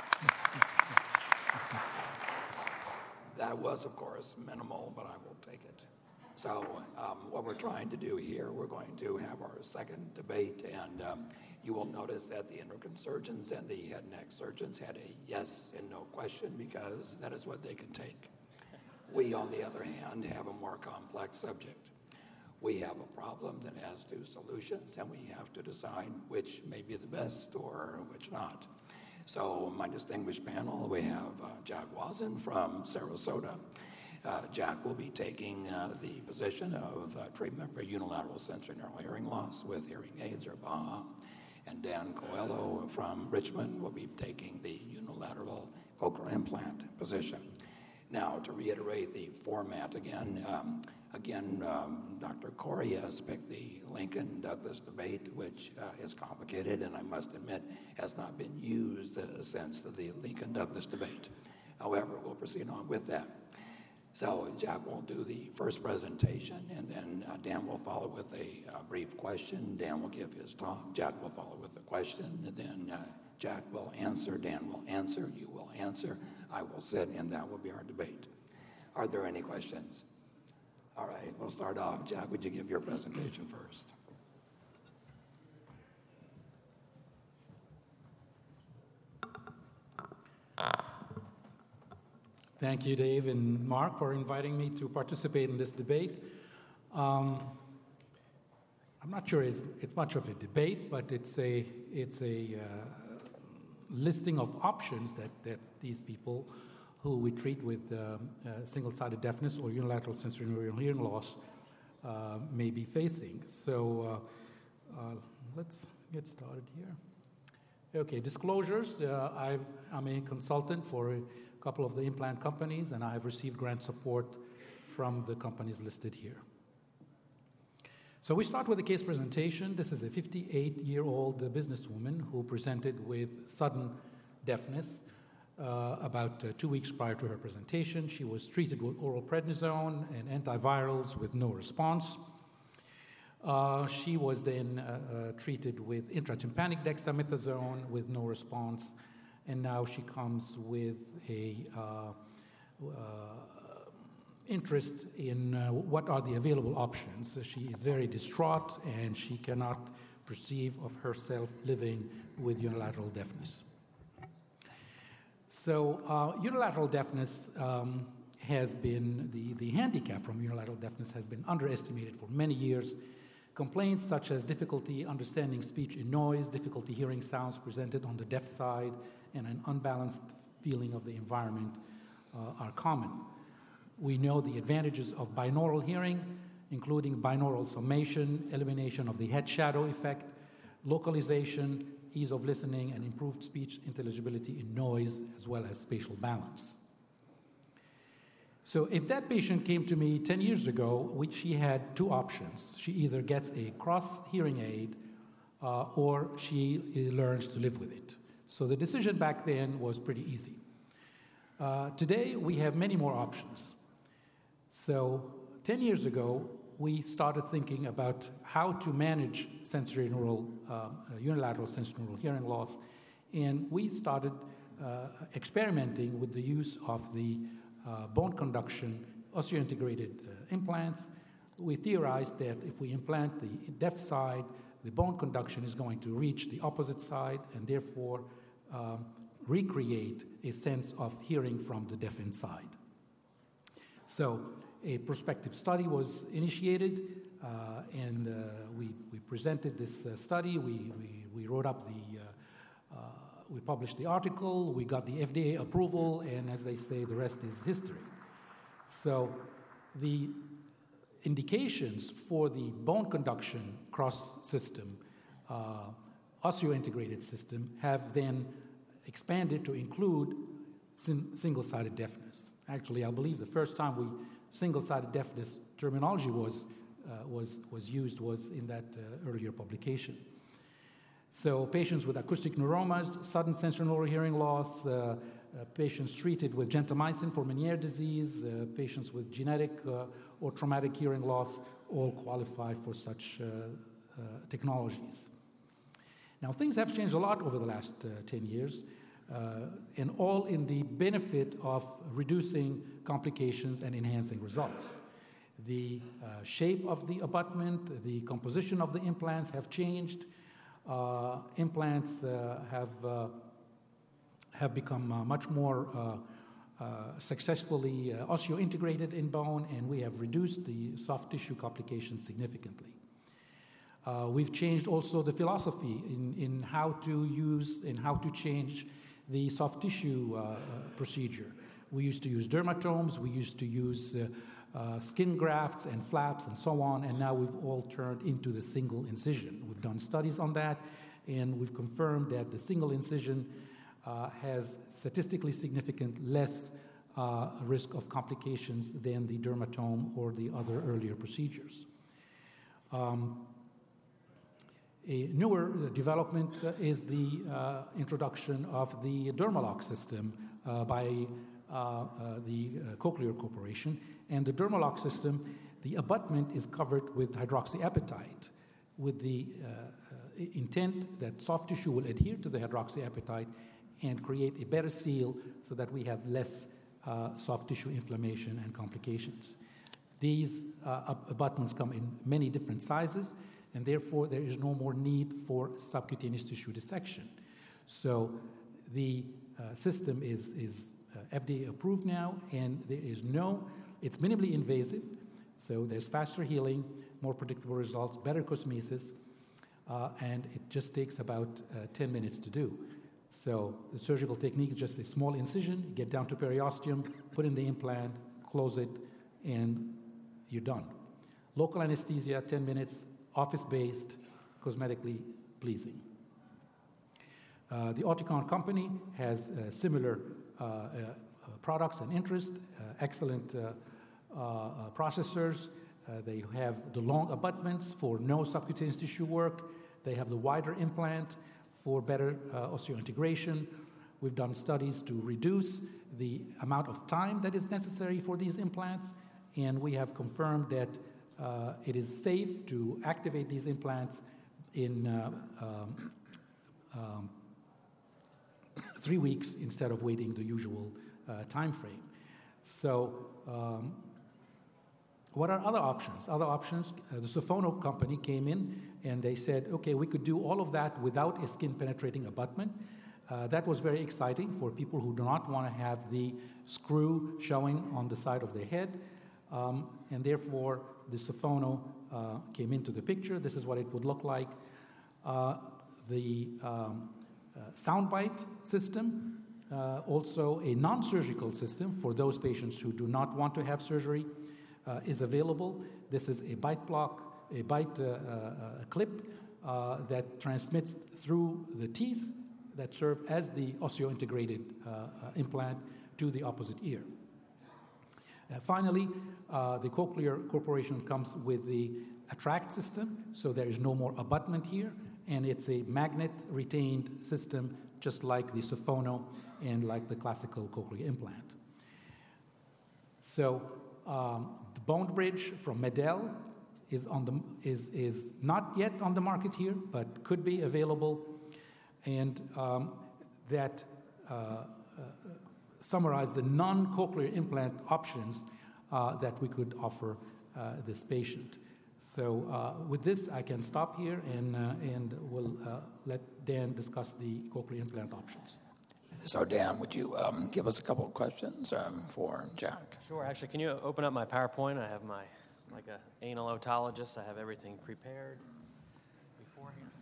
That was, of course, minimal, but I will take it. So what we're trying to do here, we're going to have our second debate, and you will notice that the endocrine surgeons and the head and neck surgeons had a yes and no question because that is what they can take. We, on the other hand, have a more complex subject. We have a problem that has 2 solutions, and we have to decide which may be the best or which not. So my distinguished panel, we have Jack Wazin from Sarasota. Jack will be taking the position of treatment for unilateral sensorineural hearing loss with hearing aids or BAHA. And Dan Coelho from Richmond will be taking the unilateral cochlear implant position. Now, to reiterate the format again, Again, Dr. Corey has picked the Lincoln-Douglas debate, which is complicated, and I must admit has not been used since the Lincoln-Douglas debate. However, we'll proceed on with that. So Jack will do the first presentation, and then Dan will follow with a brief question. Dan will give his talk. Jack will follow with a question, and then Jack will answer, Dan will answer, you will answer, I will sit, and that will be our debate. Are there any questions? All right, we'll start off. Jack, would you give your presentation first? Thank you, Dave and Mark, for inviting me to participate in this debate. I'm not sure it's much of a debate, but it's a listing of options that these people who we treat with single-sided deafness or unilateral sensorineural hearing loss may be facing. So let's get started here. Okay, disclosures. I'm a consultant for a couple of the implant companies, and I have received grant support from the companies listed here. So we start with a case presentation. This is a 58-year-old businesswoman who presented with sudden deafness about 2 weeks prior to her presentation. She was treated with oral prednisone and antivirals with no response. She was then treated with intratympanic dexamethasone with no response, and now she comes with a interest in what are the available options. She is very distraught, and she cannot perceive of herself living with unilateral deafness. So unilateral deafness has been, the handicap from unilateral deafness has been underestimated for many years. Complaints such as difficulty understanding speech in noise, difficulty hearing sounds presented on the deaf side, and an unbalanced feeling of the environment are common. We know the advantages of binaural hearing, including binaural summation, elimination of the head shadow effect, localization, ease of listening, and improved speech intelligibility in noise, as well as spatial balance. So if that patient came to me 10 years ago, she had two options. She either gets a cross hearing aid or she learns to live with it. So the decision back then was pretty easy. Today, we have many more options. So 10 years ago, we started thinking about how to manage unilateral sensorineural hearing loss, and we started experimenting with the use of the bone conduction osseointegrated implants. We theorized that if we implant the deaf side, the bone conduction is going to reach the opposite side and therefore recreate a sense of hearing from the deafened side. So a prospective study was initiated, and we presented this study. We wrote up we published the article, we got the FDA approval, and as they say, the rest is history. So the indications for the bone conduction cross system, osseointegrated system, have then expanded to include single-sided deafness. Actually, I believe the first time single-sided deafness terminology was used was in that earlier publication. So patients with acoustic neuromas, sudden sensorineural hearing loss, patients treated with gentamicin for Meniere disease, patients with genetic or traumatic hearing loss all qualify for such technologies. Now, things have changed a lot over the last 10 years, and all in the benefit of reducing complications and enhancing results. The shape of the abutment, the composition of the implants have changed. Implants have become much more successfully osseointegrated in bone, and we have reduced the soft tissue complications significantly. We've changed also the philosophy in how to use and how to change the soft tissue procedure. We used to use dermatomes, we used to use skin grafts and flaps and so on, and now we've all turned into the single incision. We've done studies on that, and we've confirmed that the single incision has statistically significant less risk of complications than the dermatome or the other earlier procedures. A newer development is the introduction of the Dermalock system by the Cochlear Corporation. And the Dermalock system, the abutment is covered with hydroxyapatite with the intent that soft tissue will adhere to the hydroxyapatite and create a better seal so that we have less soft tissue inflammation and complications. These abutments come in many different sizes, and therefore there is no more need for subcutaneous tissue dissection. So the system is FDA approved now, and there is it's minimally invasive, so there's faster healing, more predictable results, better cosmesis, and it just takes about 10 minutes to do. So the surgical technique is just a small incision, get down to periosteum, put in the implant, close it, and you're done. Local anesthesia, 10 minutes, office-based, cosmetically pleasing. The Oticon company has similar products and interest, excellent processors. They have the long abutments for no subcutaneous tissue work. They have the wider implant for better osseointegration. We've done studies to reduce the amount of time that is necessary for these implants, and we have confirmed that it is safe to activate these implants in 3 weeks instead of waiting the usual time frame. So what are other options? Other options, the Sofono company came in and they said, okay, we could do all of that without a skin-penetrating abutment. That was very exciting for people who do not want to have the screw showing on the side of their head. And therefore, the Sofono came into the picture. This is what it would look like. The SoundBite system, also a non-surgical system for those patients who do not want to have surgery, is available. This is a bite clip that transmits through the teeth that serve as the osseointegrated implant to the opposite ear. Finally, the Cochlear Corporation comes with the Attract system, so there is no more abutment here, and it's a magnet-retained system just like the Sofono and like the classical cochlear implant. So the Bone Bridge from Medel is not yet on the market here, but could be available, and that summarize the non-cochlear implant options that we could offer this patient. So with this, I can stop here, and we'll let Dan discuss the cochlear implant options. So Dan, would you give us a couple of questions for Jack? Sure. Actually, can you open up my PowerPoint? I have like an anal otologist. I have everything prepared beforehand.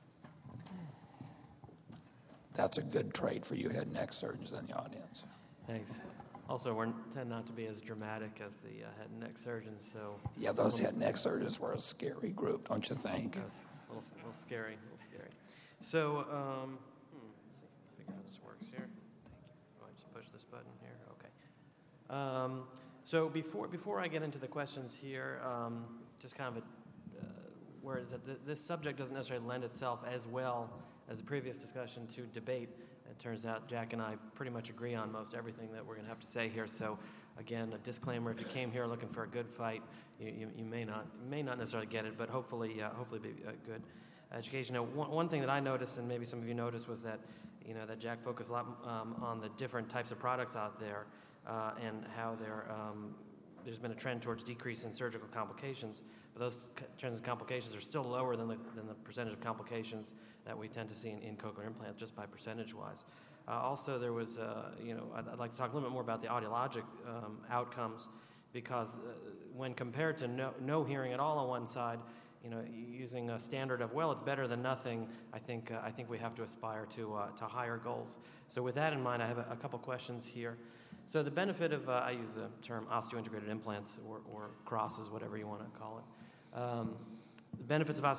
That's a good trait for you head and neck surgeons in the audience. Thanks. Also, we tend not to be as dramatic as the head and neck surgeons, so... Yeah, those head and neck surgeons were a scary group, don't you think? A little scary, So, let's see, figure out how this works here. Oh, I just push this button here, okay. So before I get into the questions here, just kind of where is that this subject doesn't necessarily lend itself as well as the previous discussion to debate. It turns out Jack and I pretty much agree on most everything that we're going to have to say here. So, again, a disclaimer: if you came here looking for a good fight, you may not necessarily get it, but hopefully be a good education. Now, one thing that I noticed, and maybe some of you noticed, was that that Jack focused a lot on the different types of products out there and how there's been a trend towards decrease in surgical complications, but those trends and complications are still lower than the percentage of complications that we tend to see in cochlear implants, just by percentage-wise. Also, there was, I'd like to talk a little bit more about the audiologic outcomes, because when compared to no hearing at all on one side, using a standard of, well, it's better than nothing, I think we have to aspire to higher goals. So with that in mind, I have a couple questions here. So the benefit of, I use the term osteointegrated implants or crosses, whatever you want to call it. The benefits of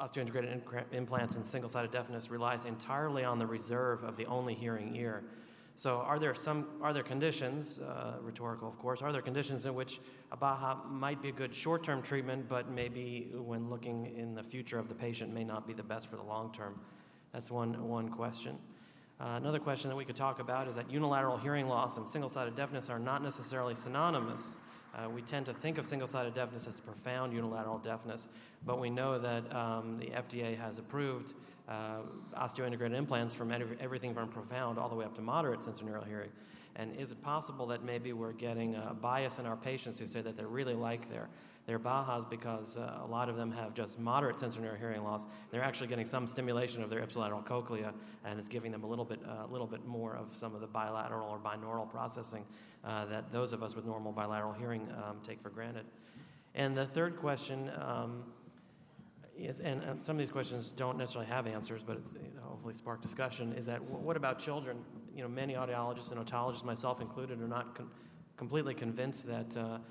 osteointegrated implants and single-sided deafness relies entirely on the reserve of the only hearing ear. So are there conditions, rhetorical of course, are there conditions in which a BAHA might be a good short-term treatment, but maybe when looking in the future of the patient may not be the best for the long term? That's one question. Another question that we could talk about is that unilateral hearing loss and single-sided deafness are not necessarily synonymous. We tend to think of single-sided deafness as profound unilateral deafness, but we know that the FDA has approved osteointegrated implants from everything from profound all the way up to moderate sensorineural hearing. And is it possible that maybe we're getting a bias in our patients who say that they really like their BAHAs because a lot of them have just moderate sensorineural hearing loss? They're actually getting some stimulation of their ipsilateral cochlea, and it's giving them a little bit more of some of the bilateral or binaural processing that those of us with normal bilateral hearing take for granted. And the third question is, and some of these questions don't necessarily have answers, but it's, hopefully spark discussion, is that what about children? Many audiologists and otologists, myself included, are not completely convinced that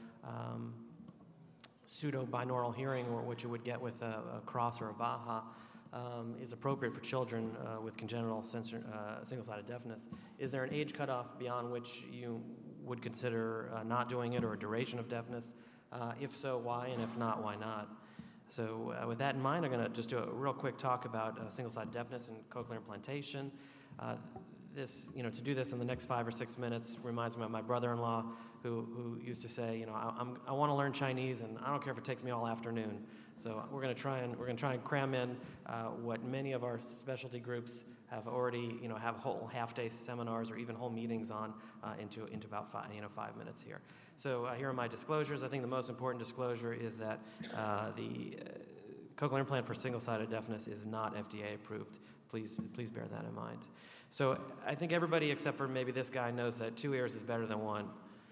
pseudo-binaural hearing, or what you would get with a cross or a BAHA, is appropriate for children with congenital single-sided deafness. Is there an age cutoff beyond which you would consider not doing it, or a duration of deafness? If so, why? And if not, why not? So with that in mind, I'm going to just do a real quick talk about single-sided deafness and cochlear implantation. To do this in the next 5 or 6 minutes reminds me of my brother-in-law who used to say, I want to learn Chinese, and I don't care if it takes me all afternoon. So we're going to try and cram in what many of our specialty groups have already, have whole half-day seminars or even whole meetings on into about 5 minutes here. So here are my disclosures. I think the most important disclosure is that the cochlear implant for single-sided deafness is not FDA approved. Please bear that in mind. So I think everybody except for maybe this guy knows that 2 ears is better than 1.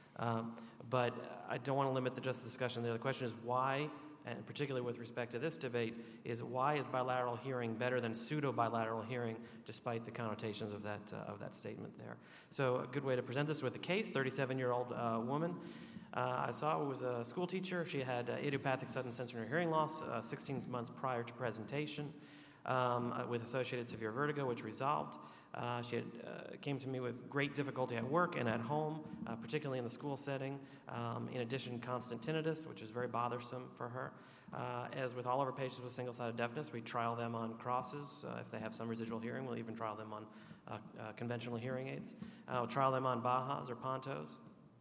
But I don't want to limit the discussion there. The question is why, and particularly with respect to this debate, is why is bilateral hearing better than pseudo-bilateral hearing, despite the connotations of that statement there. So a good way to present this with a case, 37-year-old woman. I saw was a school teacher. She had idiopathic sudden sensorineural hearing loss 16 months prior to presentation with associated severe vertigo, which resolved. She came to me with great difficulty at work and at home, particularly in the school setting. In addition, constant tinnitus, which is very bothersome for her. As with all of our patients with single-sided deafness, we trial them on crosses. If they have some residual hearing, we'll even trial them on conventional hearing aids. We'll trial them on BAHAs or Pontos.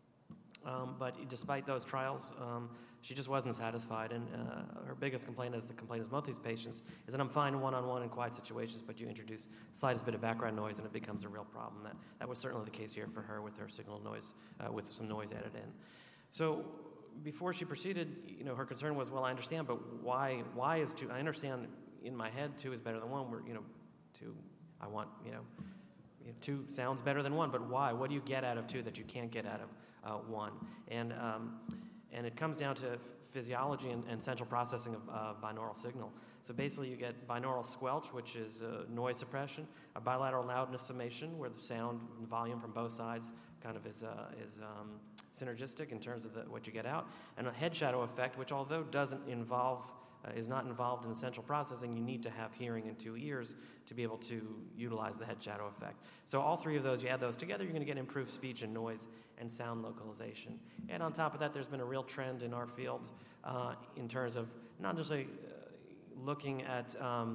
But despite those trials, she just wasn't satisfied, and her biggest complaint, as the complaint is most of these patients, is that I'm fine one-on-one in quiet situations, but you introduce slightest bit of background noise and it becomes a real problem. That was certainly the case here for her with her signal noise, with some noise added in. So before she proceeded, her concern was, well, I understand, but why is 2? I understand in my head 2 is better than 1. 2, I want, 2 sounds better than 1, but why? What do you get out of 2 that you can't get out of 1? And it comes down to physiology and central processing of binaural signal. So basically you get binaural squelch, which is noise suppression, a bilateral loudness summation, where the sound and volume from both sides kind of is synergistic in terms of what you get out, and a head shadow effect, which although is not involved in the central processing, you need to have hearing in 2 ears to be able to utilize the head shadow effect. So all 3 of those, you add those together, you're going to get improved speech and noise and sound localization. And on top of that, there's been a real trend in our field in terms of not just looking at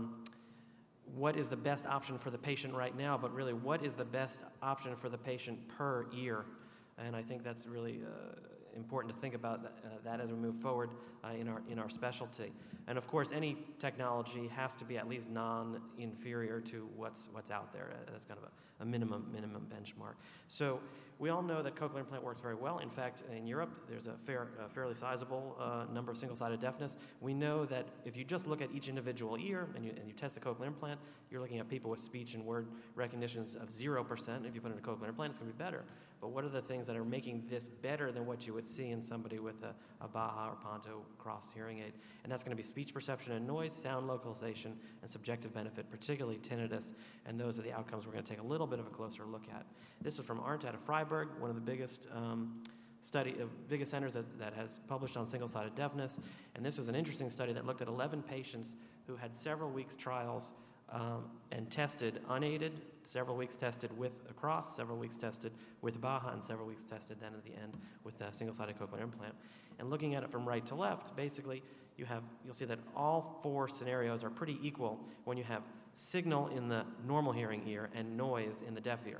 what is the best option for the patient right now, but really what is the best option for the patient per ear. And I think that's really important to think about that as we move forward in our specialty. And of course, any technology has to be at least non-inferior to what's out there. That's kind of a minimum benchmark. So we all know that cochlear implant works very well. In fact, in Europe, there's a fairly sizable number of single-sided deafness. We know that if you just look at each individual ear and you test the cochlear implant, you're looking at people with speech and word recognitions of 0%. If you put in a cochlear implant, it's going to be better. But what are the things that are making this better than what you would see in somebody with a BAHA or Ponto cross hearing aid? And that's going to be speech perception and noise, sound localization, and subjective benefit, particularly tinnitus. And those are the outcomes we're going to take a little bit of a closer look at. This is from Arndt out of Freiburg, one of the biggest biggest centers that has published on single-sided deafness. And this was an interesting study that looked at 11 patients who had several weeks trials and tested unaided, several weeks tested with a cross, several weeks tested with Baha, and several weeks tested then at the end with a single-sided cochlear implant. And looking at it from right to left, basically you'll see that all 4 scenarios are pretty equal when you have signal in the normal hearing ear and noise in the deaf ear.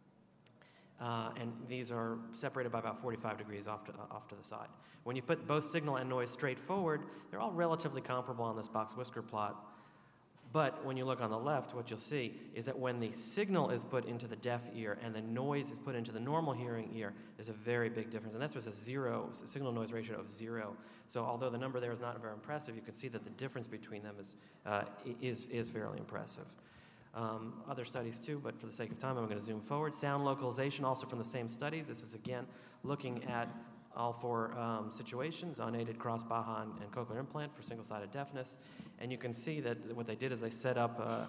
And these are separated by about 45 degrees off to the side. When you put both signal and noise straight forward, they're all relatively comparable on this box whisker plot. But when you look on the left, what you'll see is that when the signal is put into the deaf ear and the noise is put into the normal hearing ear, there's a very big difference. And that's with a signal-noise ratio of 0. So although the number there is not very impressive, you can see that the difference between them is fairly impressive. Other studies too, but for the sake of time, I'm going to zoom forward. Sound localization, also from the same studies. This is, again, looking at all 4 situations, unaided cross Baha and cochlear implant for single-sided deafness. And you can see that what they did is they set up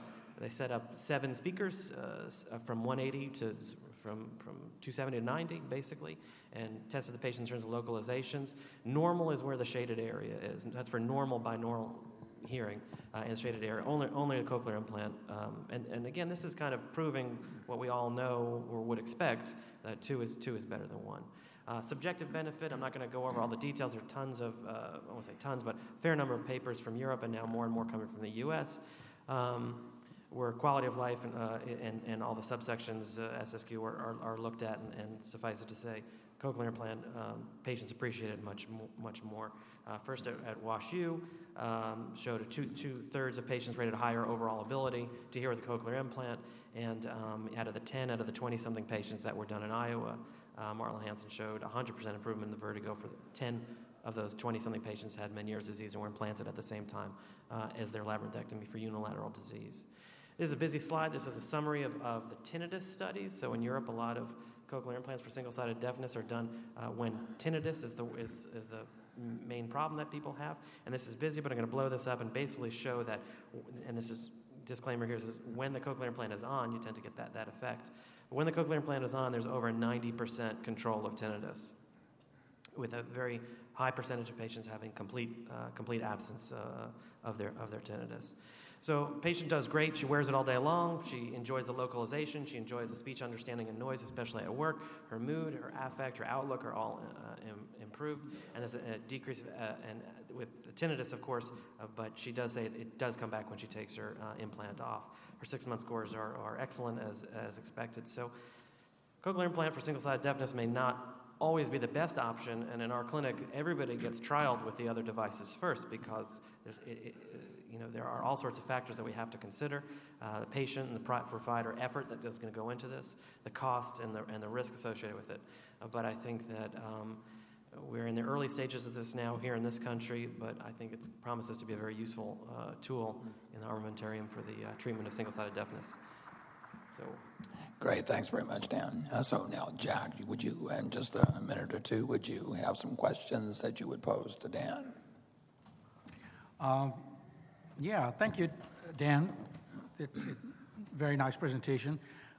7 speakers from 180 to from 270 to 90, basically, and tested the patient in terms of localizations. Normal is where the shaded area is. That's for normal binaural hearing in the shaded area, only a cochlear implant. And again, this is kind of proving what we all know or would expect, that 2 is better than 1. Subjective benefit, I'm not going to go over all the details. There are tons of, I won't say tons, but a fair number of papers from Europe and now more and more coming from the U.S. Where quality of life and all the subsections, SSQ, are looked at, and suffice it to say, cochlear implant patients appreciate it much more. First at WashU, showed two-thirds of patients rated higher overall ability to hear with a cochlear implant, and out of the 20-something patients that were done in Iowa, Marlon Hansen showed 100% improvement in the vertigo for 10 of those 20-something patients had Meniere's disease and were implanted at the same time as their labyrinthectomy for unilateral disease. This is a busy slide. This is a summary of the tinnitus studies. So in Europe, a lot of cochlear implants for single-sided deafness are done when tinnitus is the main problem that people have. And this is busy, but I'm going to blow this up and basically show that, and this is, disclaimer here, is when the cochlear implant is on, you tend to get that effect. But when the cochlear implant is on, there's over 90% control of tinnitus, with a very high percentage of patients having complete absence of their tinnitus. So patient does great. She wears it all day long. She enjoys the localization. She enjoys the speech understanding and noise, especially at work. Her mood, her affect, her outlook are all improved. And there's a decrease with the tinnitus, of course, but she does say it does come back when she takes her implant off. Her 6-month scores are excellent as expected. So cochlear implant for single-sided deafness may not always be the best option, and in our clinic, everybody gets trialed with the other devices first because there are all sorts of factors that we have to consider: the patient and the provider effort that is going to go into this, the cost and the risk associated with it. But I think that we're in the early stages of this now here in this country, but I think it promises to be a very useful tool in the armamentarium for the treatment of single-sided deafness. So. Great, thanks very much, Dan. So now, Jack, would you, in just a minute or two, would you have some questions that you would pose to Dan? Yeah, thank you, Dan. Very nice presentation.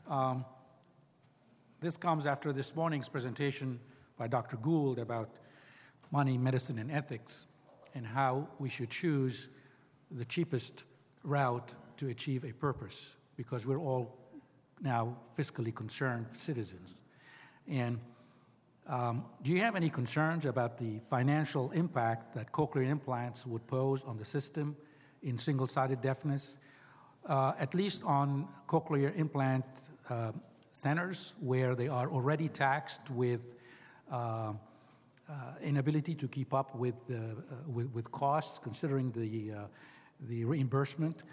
This comes after this morning's presentation by Dr. Gould about money, medicine, and ethics, and how we should choose the cheapest route to achieve a purpose, because we're all now fiscally concerned citizens. And do you have any concerns about the financial impact that cochlear implants would pose on the system in single-sided deafness, at least on cochlear implant centers where they are already taxed with inability to keep up with costs, considering the reimbursement?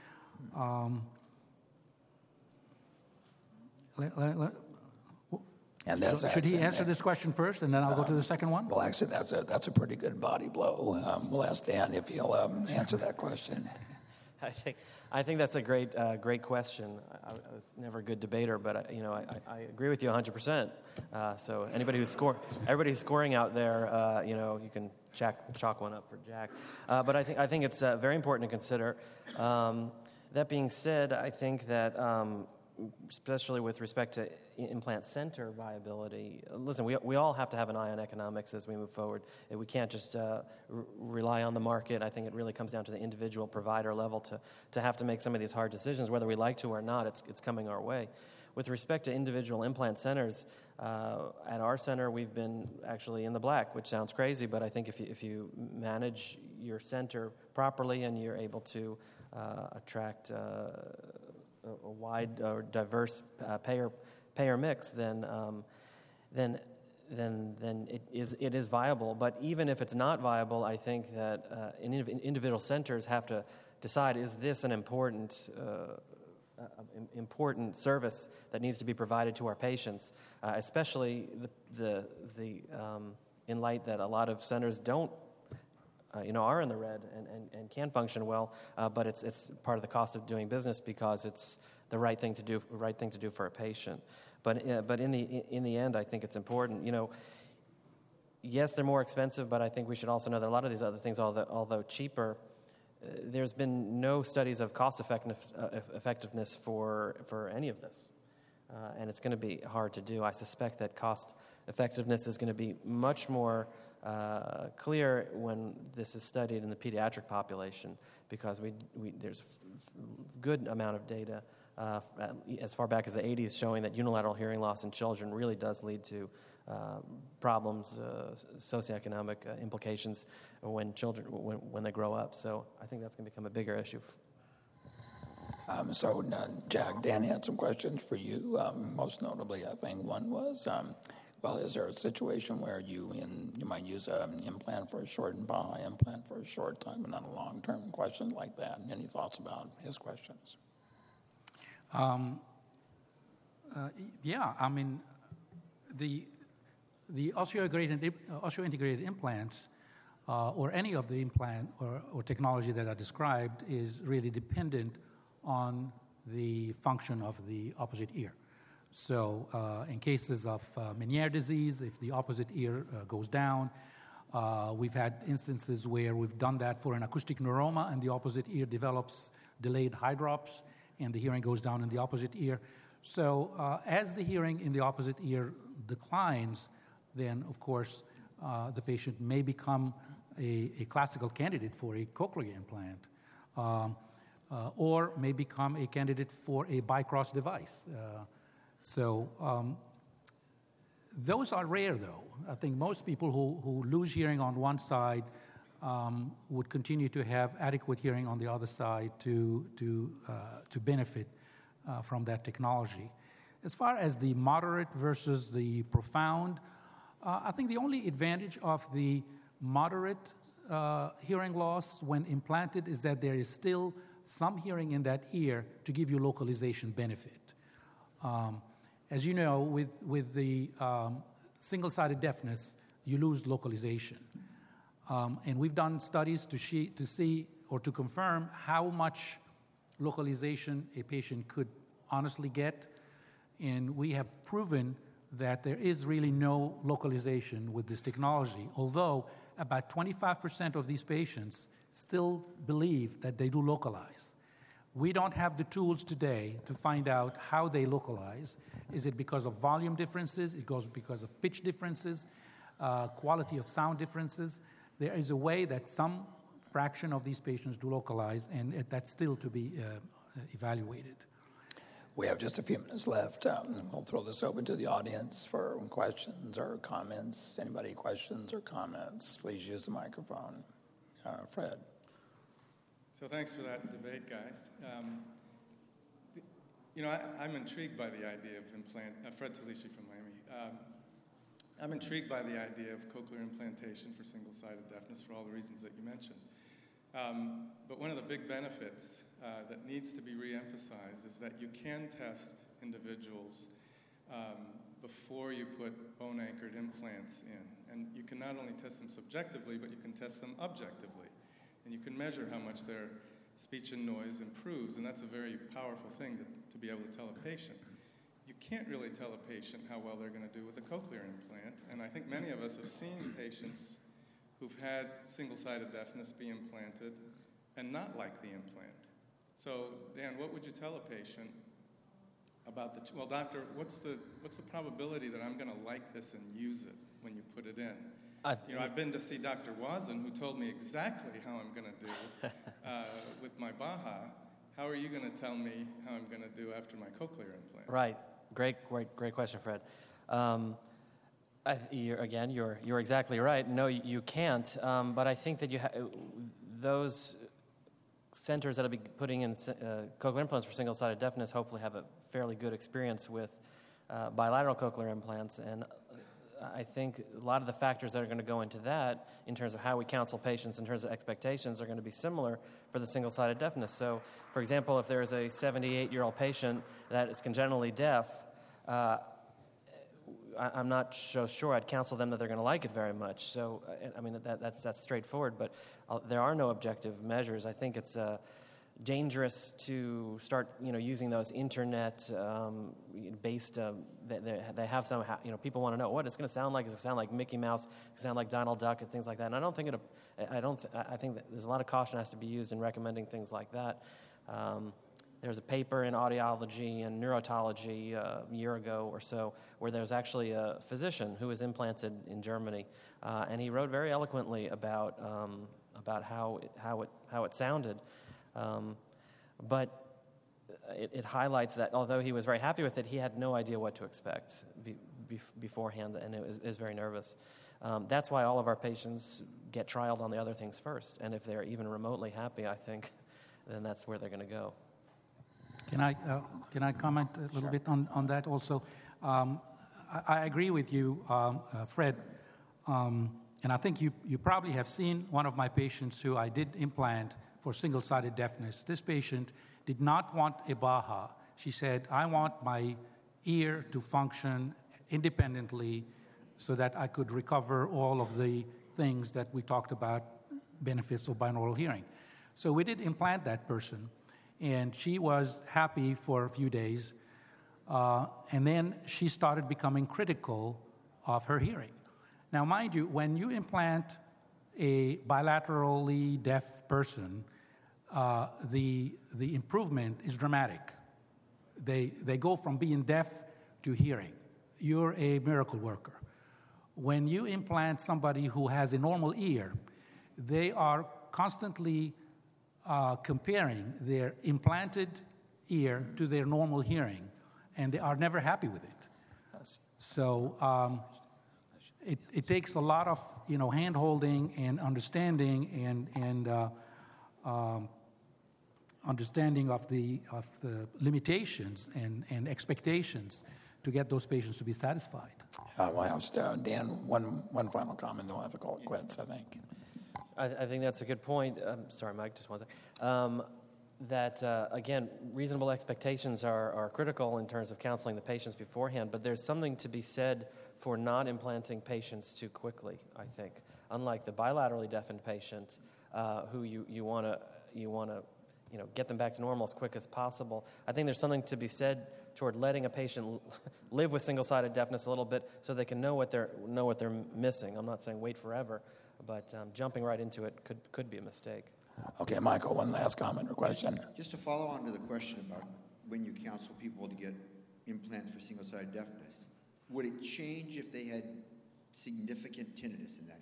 Should he answer this question first, and then I'll go to the second one? Well, actually, that's a pretty good body blow. We'll ask Dan if he'll answer that question. I think that's a great question. I was never a good debater, but I agree with you 100%. So everybody who's scoring out there, you can chalk one up for Jack. But I think it's very important to consider. That being said, I think that especially with respect to implant center viability, listen, we all have to have an eye on economics as we move forward. We can't just rely on the market. I think it really comes down to the individual provider level to have to make some of these hard decisions, whether we like to or not. It's coming our way. With respect to individual implant centers, at our center, we've been actually in the black, which sounds crazy, but I think if you manage your center properly and you're able to attract a wide or diverse payer mix, then it is viable. But even if it's not viable, I think that individual centers have to decide: is this an important service that needs to be provided to our patients, especially in light that a lot of centers don't. Are in the red and can function well, but it's part of the cost of doing business because it's the right thing to do for a patient. But in the end, I think it's important. Yes, they're more expensive, but I think we should also know that a lot of these other things, although cheaper, there's been no studies of cost effectiveness for any of this, and it's going to be hard to do. I suspect that cost effectiveness is going to be much more clear when this is studied in the pediatric population, because there's a good amount of data as far back as the 80s showing that unilateral hearing loss in children really does lead to problems, socioeconomic implications when when they grow up. So I think that's going to become a bigger issue. Jack, Dan had some questions for you. Most notably, I think one was, is there a situation where you might use an implant for a short implant for a short time and not a long-term? Questions like that. Any thoughts about his questions? The osseointegrated implants or any of the implant or technology that I described is really dependent on the function of the opposite ear. So in cases of Meniere's disease, if the opposite ear goes down, we've had instances where we've done that for an acoustic neuroma and the opposite ear develops delayed hydrops and the hearing goes down in the opposite ear. So as the hearing in the opposite ear declines, then of course the patient may become a classical candidate for a cochlear implant or may become a candidate for a bicross device. Those are rare, though. I think most people who lose hearing on one side would continue to have adequate hearing on the other side to benefit from that technology. As far as the moderate versus the profound, I think the only advantage of the moderate hearing loss when implanted is that there is still some hearing in that ear to give you localization benefit. As you know, with the single-sided deafness, you lose localization. And we've done studies to see or to confirm how much localization a patient could honestly get. And we have proven that there is really no localization with this technology, although about 25% of these patients still believe that they do localize. We don't have the tools today to find out how they localize. Is it because of volume differences? It goes because of pitch differences, quality of sound differences. There is a way that some fraction of these patients do localize, and that's still to be evaluated. We have just a few minutes left. We'll throw this open to the audience for questions or comments. Anybody questions or comments? Please use the microphone. Fred. So thanks for that debate, guys. I'm intrigued by the idea of implant. Fred Talisi from Miami. I'm intrigued by the idea of cochlear implantation for single-sided deafness for all the reasons that you mentioned. But one of the big benefits that needs to be re-emphasized is that you can test individuals before you put bone-anchored implants in. And you can not only test them subjectively, but you can test them objectively. And you can measure how much their speech and noise improves, and that's a very powerful thing to be able to tell a patient. You can't really tell a patient how well they're going to do with a cochlear implant, and I think many of us have seen patients who've had single-sided deafness be implanted and not like the implant. So, Dan, what would you tell a patient about well, doctor, what's the probability that I'm going to like this and use it when you put it in? I've been to see Dr. Wazin, who told me exactly how I'm going to do with my Baha. How are you going to tell me how I'm going to do after my cochlear implant? Right. Great question, Fred. You're exactly right. No, you can't. But I think that those centers that will be putting in cochlear implants for single-sided deafness hopefully have a fairly good experience with bilateral cochlear implants. And I think a lot of the factors that are going to go into that, in terms of how we counsel patients, in terms of expectations, are going to be similar for the single-sided deafness. So, for example, if there is a 78-year-old patient that is congenitally deaf, I'm not so sure I'd counsel them that they're going to like it very much. So, I mean, that's straightforward, but there are no objective measures. I think it's dangerous to start, using those internet-based. They have some, people want to know what it's going to sound like. Does it sound like Mickey Mouse? Does it sound like Donald Duck and things like that? And I think that there's a lot of caution has to be used in recommending things like that. There's a paper in audiology and neurotology a year ago or so where there's actually a physician who was implanted in Germany, and he wrote very eloquently about how it sounded. But it highlights that although he was very happy with it, he had no idea what to expect beforehand, and is very nervous. That's why all of our patients get trialed on the other things first, and if they're even remotely happy, I think, then that's where they're going to go. Can I comment a little bit on that also? I agree with you, Fred, and I think you probably have seen one of my patients who I did implant for single-sided deafness. This patient did not want a Baha. She said, I want my ear to function independently so that I could recover all of the things that we talked about, benefits of binaural hearing. So we did implant that person, and she was happy for a few days, and then she started becoming critical of her hearing. Now, mind you, when you implant a bilaterally deaf person, the improvement is dramatic. They go from being deaf to hearing. You're a miracle worker. When you implant somebody who has a normal ear, they are constantly comparing their implanted ear to their normal hearing, and they are never happy with it. So it takes a lot of hand-holding and understanding and understanding of the limitations and expectations to get those patients to be satisfied. Dan, one final comment, then we'll have to call it quits, I think. I think that's a good point. Sorry, Mike, just one second. Again, reasonable expectations are critical in terms of counseling the patients beforehand, but there's something to be said for not implanting patients too quickly, I think. Unlike the bilaterally deafened patient, who you want to get them back to normal as quick as possible. I think there's something to be said toward letting a patient live with single-sided deafness a little bit so they can know what they're missing. I'm not saying wait forever, but jumping right into it could be a mistake. Okay, Michael, one last comment or question. Just to follow on to the question about when you counsel people to get implants for single-sided deafness, would it change if they had significant tinnitus in that ear?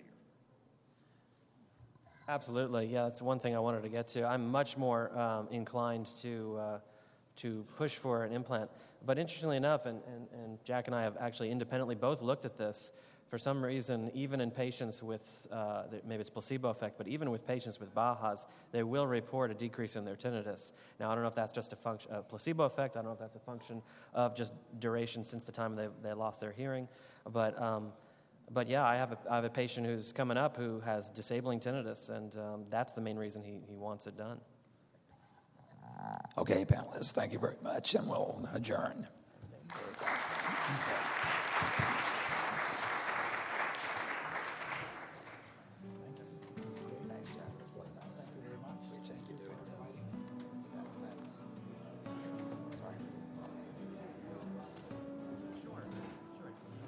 Absolutely, yeah, that's one thing I wanted to get to. I'm much more inclined to push for an implant. But interestingly enough, and Jack and I have actually independently both looked at this, for some reason, even in patients with, maybe it's placebo effect, but even with patients with Bahas, they will report a decrease in their tinnitus. Now, I don't know if that's just a placebo effect. I don't know if that's a function of just duration since the time they lost their hearing. But yeah, I have a patient who's coming up who has disabling tinnitus, and that's the main reason he wants it done. Okay, panelists, thank you very much, and we'll adjourn.